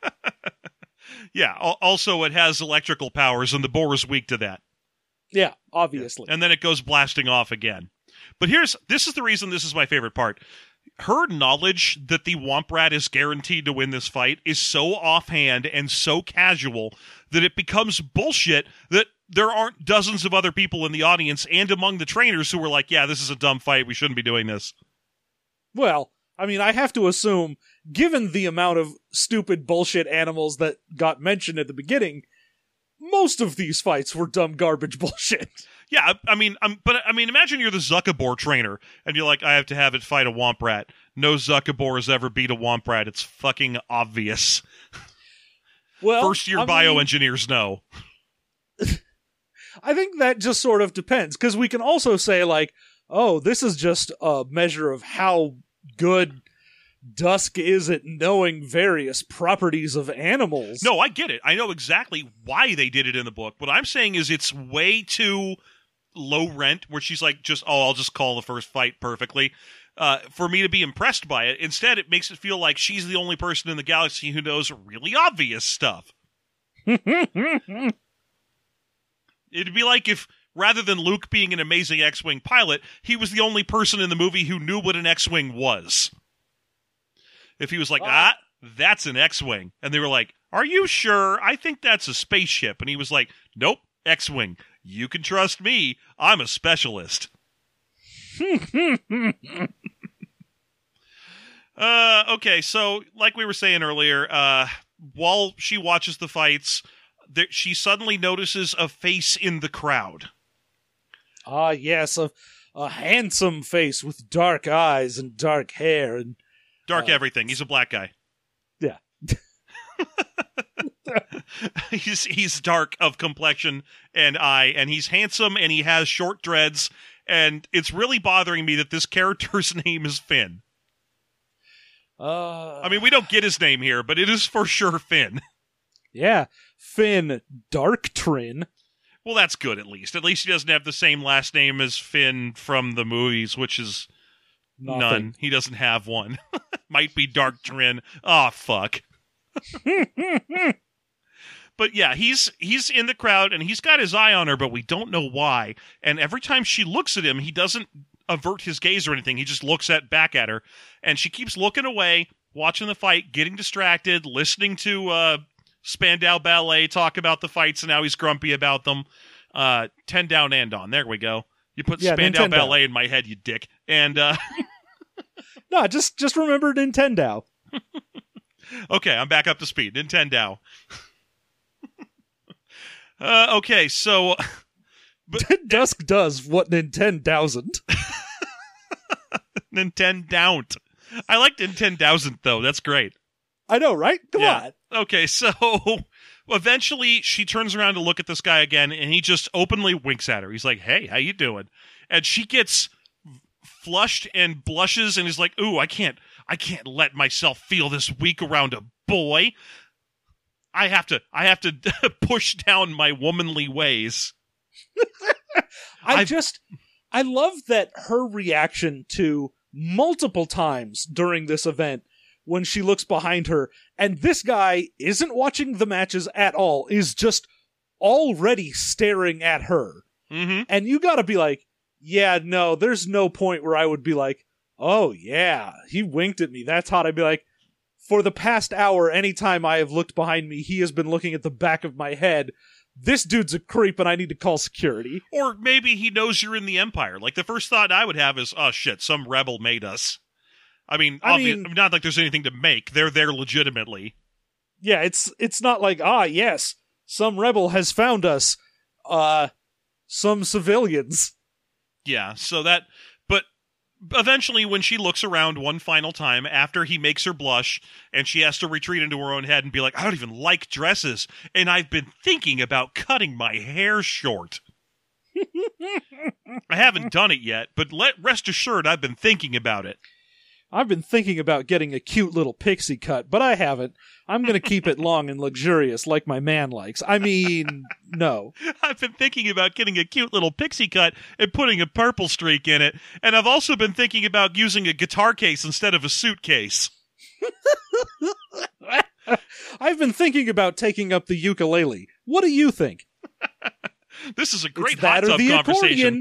Yeah, al- also it has electrical powers, and the boar is weak to that. Yeah, obviously. And then it goes blasting off again. But here's this is the reason this is my favorite part. Her knowledge that the Womp Rat is guaranteed to win this fight is so offhand and so casual that it becomes bullshit that there aren't dozens of other people in the audience and among the trainers who were like, yeah, this is a dumb fight, we shouldn't be doing this. Well, I mean, I have to assume, given the amount of stupid bullshit animals that got mentioned at the beginning, most of these fights were dumb garbage bullshit. Yeah, I, I mean, I'm, but I mean, imagine you're the Zucca trainer, and you're like, I have to have it fight a Womp Rat. No Zucca has ever beat a Womp Rat. It's fucking obvious. Well, First year I mean, bioengineers know. I think that just sort of depends, because we can also say, like, oh, this is just a measure of how good Dusk is at knowing various properties of animals. No, I get it. I know exactly why they did it in the book. What I'm saying is it's way too low rent, where she's like, just, oh, I'll just call the first fight perfectly, uh, for me to be impressed by it. Instead, it makes it feel like she's the only person in the galaxy who knows really obvious stuff. It'd be like if, rather than Luke being an amazing X-Wing pilot, he was the only person in the movie who knew what an X-Wing was. If he was like, ah, that's an X-Wing. And they were like, are you sure? I think that's a spaceship. And he was like, nope, X-Wing. You can trust me. I'm a specialist. uh, okay, so like we were saying earlier, uh, while she watches the fights, there, she suddenly notices a face in the crowd. Ah, yes, a, a handsome face with dark eyes and dark hair and Dark uh, everything. He's a black guy. Yeah. he's he's dark of complexion and eye, and he's handsome, and he has short dreads, and it's really bothering me that this character's name is Finn. Uh, I mean, we don't get his name here, but it is for sure Finn. Yeah, Finn Darktrin. Well, that's good, at least. At least he doesn't have the same last name as Finn from the movies, which is Nothing. none. He doesn't have one. Might be Darktrin. Aw, oh, fuck. But yeah, he's he's in the crowd, and he's got his eye on her, but we don't know why. And every time she looks at him, he doesn't avert his gaze or anything. He just looks at back at her, and she keeps looking away, watching the fight, getting distracted, listening to uh, Spandau Ballet talk about the fights and how he's grumpy about them. Uh, ten down and on. There we go. You put Yeah, Spandau Nintendo. Ballet in my head, you dick. And uh, No, just just remember Nintendo. okay, I'm back up to speed. Nintendo. uh, okay, so but Dusk does what Nintendo doesn't. Nintendo. I like Nintendo though. That's great. I know, right? Come Yeah. on. Okay, so eventually she turns around to look at this guy again, and he just openly winks at her. He's like, hey, how you doing? And she gets flushed and blushes and is like, ooh, I can't, I can't let myself feel this weak around a boy. I have to, I have to push down my womanly ways. I I've- just, I love that her reaction to multiple times during this event when she looks behind her, and this guy isn't watching the matches at all, is just already staring at her. Mm-hmm. And you gotta be like, yeah, no, there's no point where I would be like, oh yeah, he winked at me, that's hot. I'd be like, for the past hour, anytime I have looked behind me, he has been looking at the back of my head. This dude's a creep and I need to call security. Or maybe he knows you're in the Empire. Like, the first thought I would have is, oh shit, some rebel made us. I mean, I obvi- mean- not like there's anything to make. They're there legitimately. Yeah, it's it's not like, ah, yes, some rebel has found us, uh, some civilians. Yeah, so that... But eventually, when she looks around one final time, after he makes her blush, and she has to retreat into her own head and be like, I don't even like dresses, and I've been thinking about cutting my hair short. I haven't done it yet, but let rest assured I've been thinking about it. I've been thinking about getting a cute little pixie cut, but I haven't. I'm going to keep it long and luxurious like my man likes. I mean, no. I've been thinking about getting a cute little pixie cut and putting a purple streak in it, and I've also been thinking about using a guitar case instead of a suitcase. I've been thinking about taking up the ukulele. What do you think? This is a great It's that hot or tub the conversation. accordion.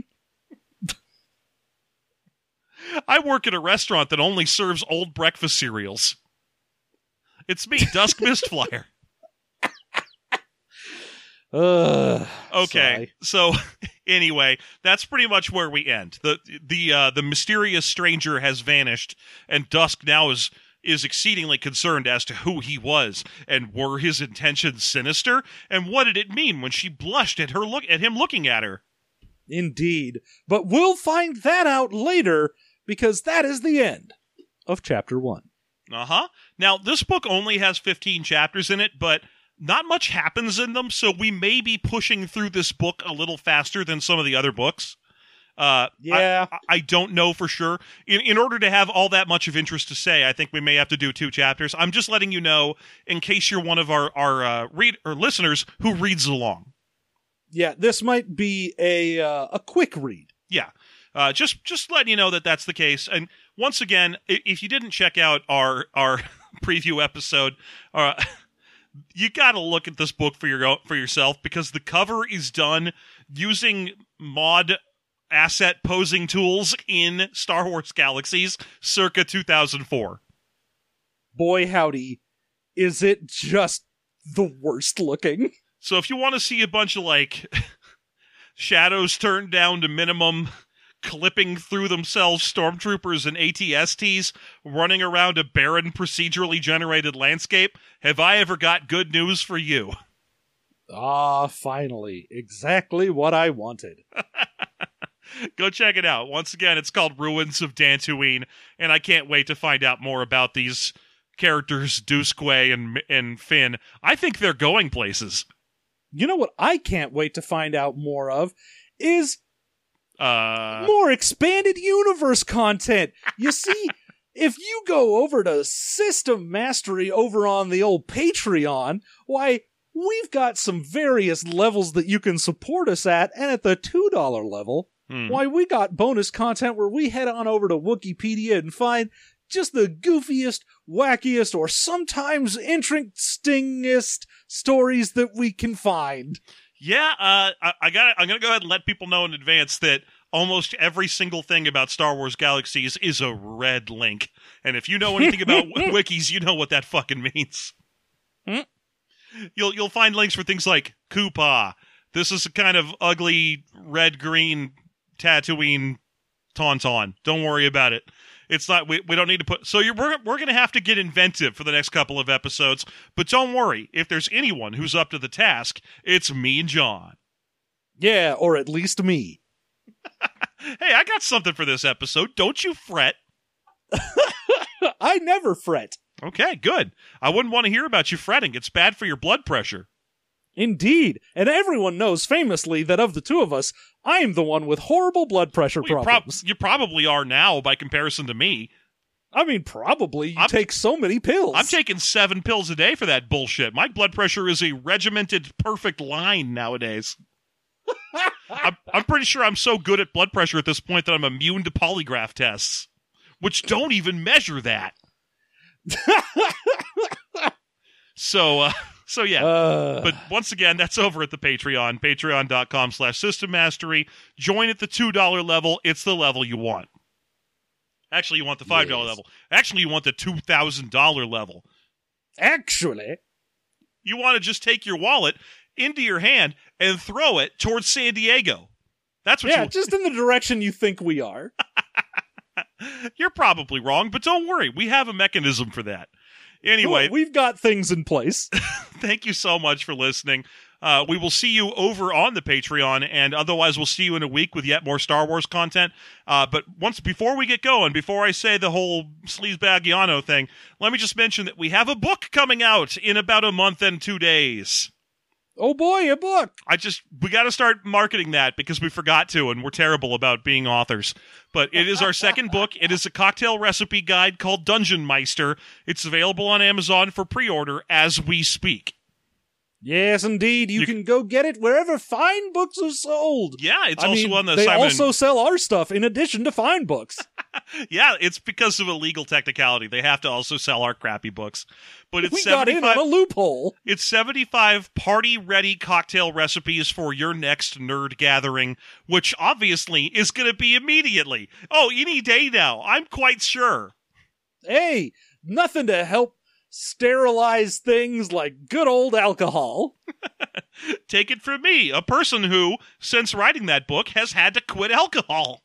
I work at a restaurant that only serves old breakfast cereals. It's me, Dusk Mistflyer. Ugh, Okay, so anyway, that's pretty much where we end. the the uh, The mysterious stranger has vanished, and Dusk now is is exceedingly concerned as to who he was, and were his intentions sinister, and what did it mean when she blushed at her look at him looking at her. Indeed. But we'll find that out later, because that is the end of chapter one. Uh-huh. Now, this book only has fifteen chapters in it, but not much happens in them, so we may be pushing through this book a little faster than some of the other books. Uh, Yeah. I, I don't know for sure. In, in order to have all that much of interest to say, I think we may have to do two chapters. I'm just letting you know in case you're one of our, our uh, read or listeners who reads along. Yeah, this might be a uh, a quick read. Yeah. Uh, just just letting you know that that's the case. And once again, i- if you didn't check out our our preview episode, uh, you got to look at this book for your o- for yourself, because the cover is done using mod asset posing tools in Star Wars Galaxies circa two thousand four. Boy, howdy, is it just the worst looking. So if you want to see a bunch of like shadows turned down to minimum, clipping through themselves stormtroopers and A T S Ts running around a barren procedurally generated landscape, have I ever got good news for you? Ah, finally. Exactly what I wanted. Go check it out. Once again, it's called Ruins of Dantooine, and I can't wait to find out more about these characters, Dusquay and, and Finn. I think they're going places. You know what I can't wait to find out more of is Uh, more expanded universe content. You see, if you go over to System Mastery over on the old Patreon, why, we've got some various levels that you can support us at, and at the two dollar level, hmm. why, we got bonus content where we head on over to Wikipedia and find just the goofiest, wackiest, or sometimes interestingest stories that we can find. Yeah, uh, I, I got. I'm gonna go ahead and let people know in advance that almost every single thing about Star Wars Galaxies is a red link, and if you know anything about w- wikis, you know what that fucking means. Hmm? You'll you'll find links for things like Koopa. This is a kind of ugly red green Tatooine tauntaun. Don't worry about it. It's not. We, we don't need to put. So you're we're we're gonna have to get inventive for the next couple of episodes. But don't worry. If there's anyone who's up to the task, it's me and John. Yeah, or at least me. Hey, I got something for this episode. Don't you fret. I never fret. Okay, good. I wouldn't want to hear about you fretting. It's bad for your blood pressure. Indeed, and everyone knows famously that of the two of us, I'm the one with horrible blood pressure Well, you, prob- problems. you probably are now by comparison to me. I mean, probably. You I'm- take so many pills. I'm taking seven pills a day for that bullshit. My blood pressure is a regimented, perfect line nowadays. I'm, I'm pretty sure I'm so good at blood pressure at this point that I'm immune to polygraph tests, which don't even measure that. so, uh, so yeah. Uh, But once again, that's over at the Patreon, patreon.com slash system mastery. Join at the two dollar level. It's the level you want. Actually, you want the five dollar Yes. level. Actually, you want the two thousand dollar level. actually, You want to just take your wallet into your hand and throw it towards San Diego. That's what yeah, you just in the direction you think we are. You're probably wrong, but don't worry. We have a mechanism for that. Anyway, We've got things in place. thank you so much for listening. Uh, we will see you over on the Patreon, and otherwise we'll see you in a week with yet more Star Wars content. Uh, but once before we get going, before I say the whole Sleazebagiano thing, let me just mention that we have a book coming out in about a month and two days. Oh boy, a book. I just, we got to start marketing that because we forgot to, and we're terrible about being authors. But it is our second book. It is a cocktail recipe guide called Dungeon Meister. It's available on Amazon for pre-order as we speak. Yes, indeed. You, You- can go get it wherever fine books are sold. Yeah, it's I also mean, on the they Simon. also sell our stuff in addition to fine books. Yeah, it's because of a legal technicality. They have to also sell our crappy books. But it's We got in seventy-five. on a loophole. It's seventy-five party-ready cocktail recipes for your next nerd gathering, which obviously is going to be immediately. Oh, any day now. I'm quite sure. Hey, nothing to help sterilize things like good old alcohol. Take it from me, a person who, since writing that book, has had to quit alcohol.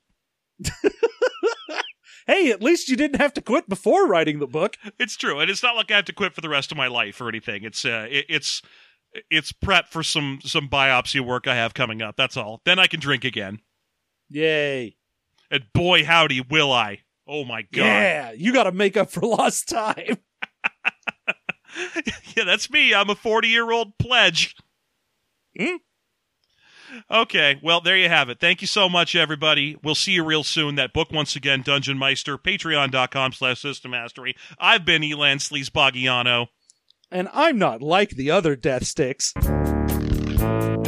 Hey, at least you didn't have to quit before writing the book. It's true, and it's not like I have to quit for the rest of my life or anything. It's uh, it, it's it's prep for some some biopsy work I have coming up. That's all. Then I can drink again. Yay. And boy, howdy, will I! Oh my god! Yeah, you got to make up for lost time. Yeah, that's me. I'm a forty-year-old pledge. Hmm? Okay, well, there you have it. Thank you so much, everybody. We'll see you real soon. That book, once again, Dungeon Meister, patreon.com slash system mastery. I've been Elan Sleazebagiano. And I'm not like the other death sticks.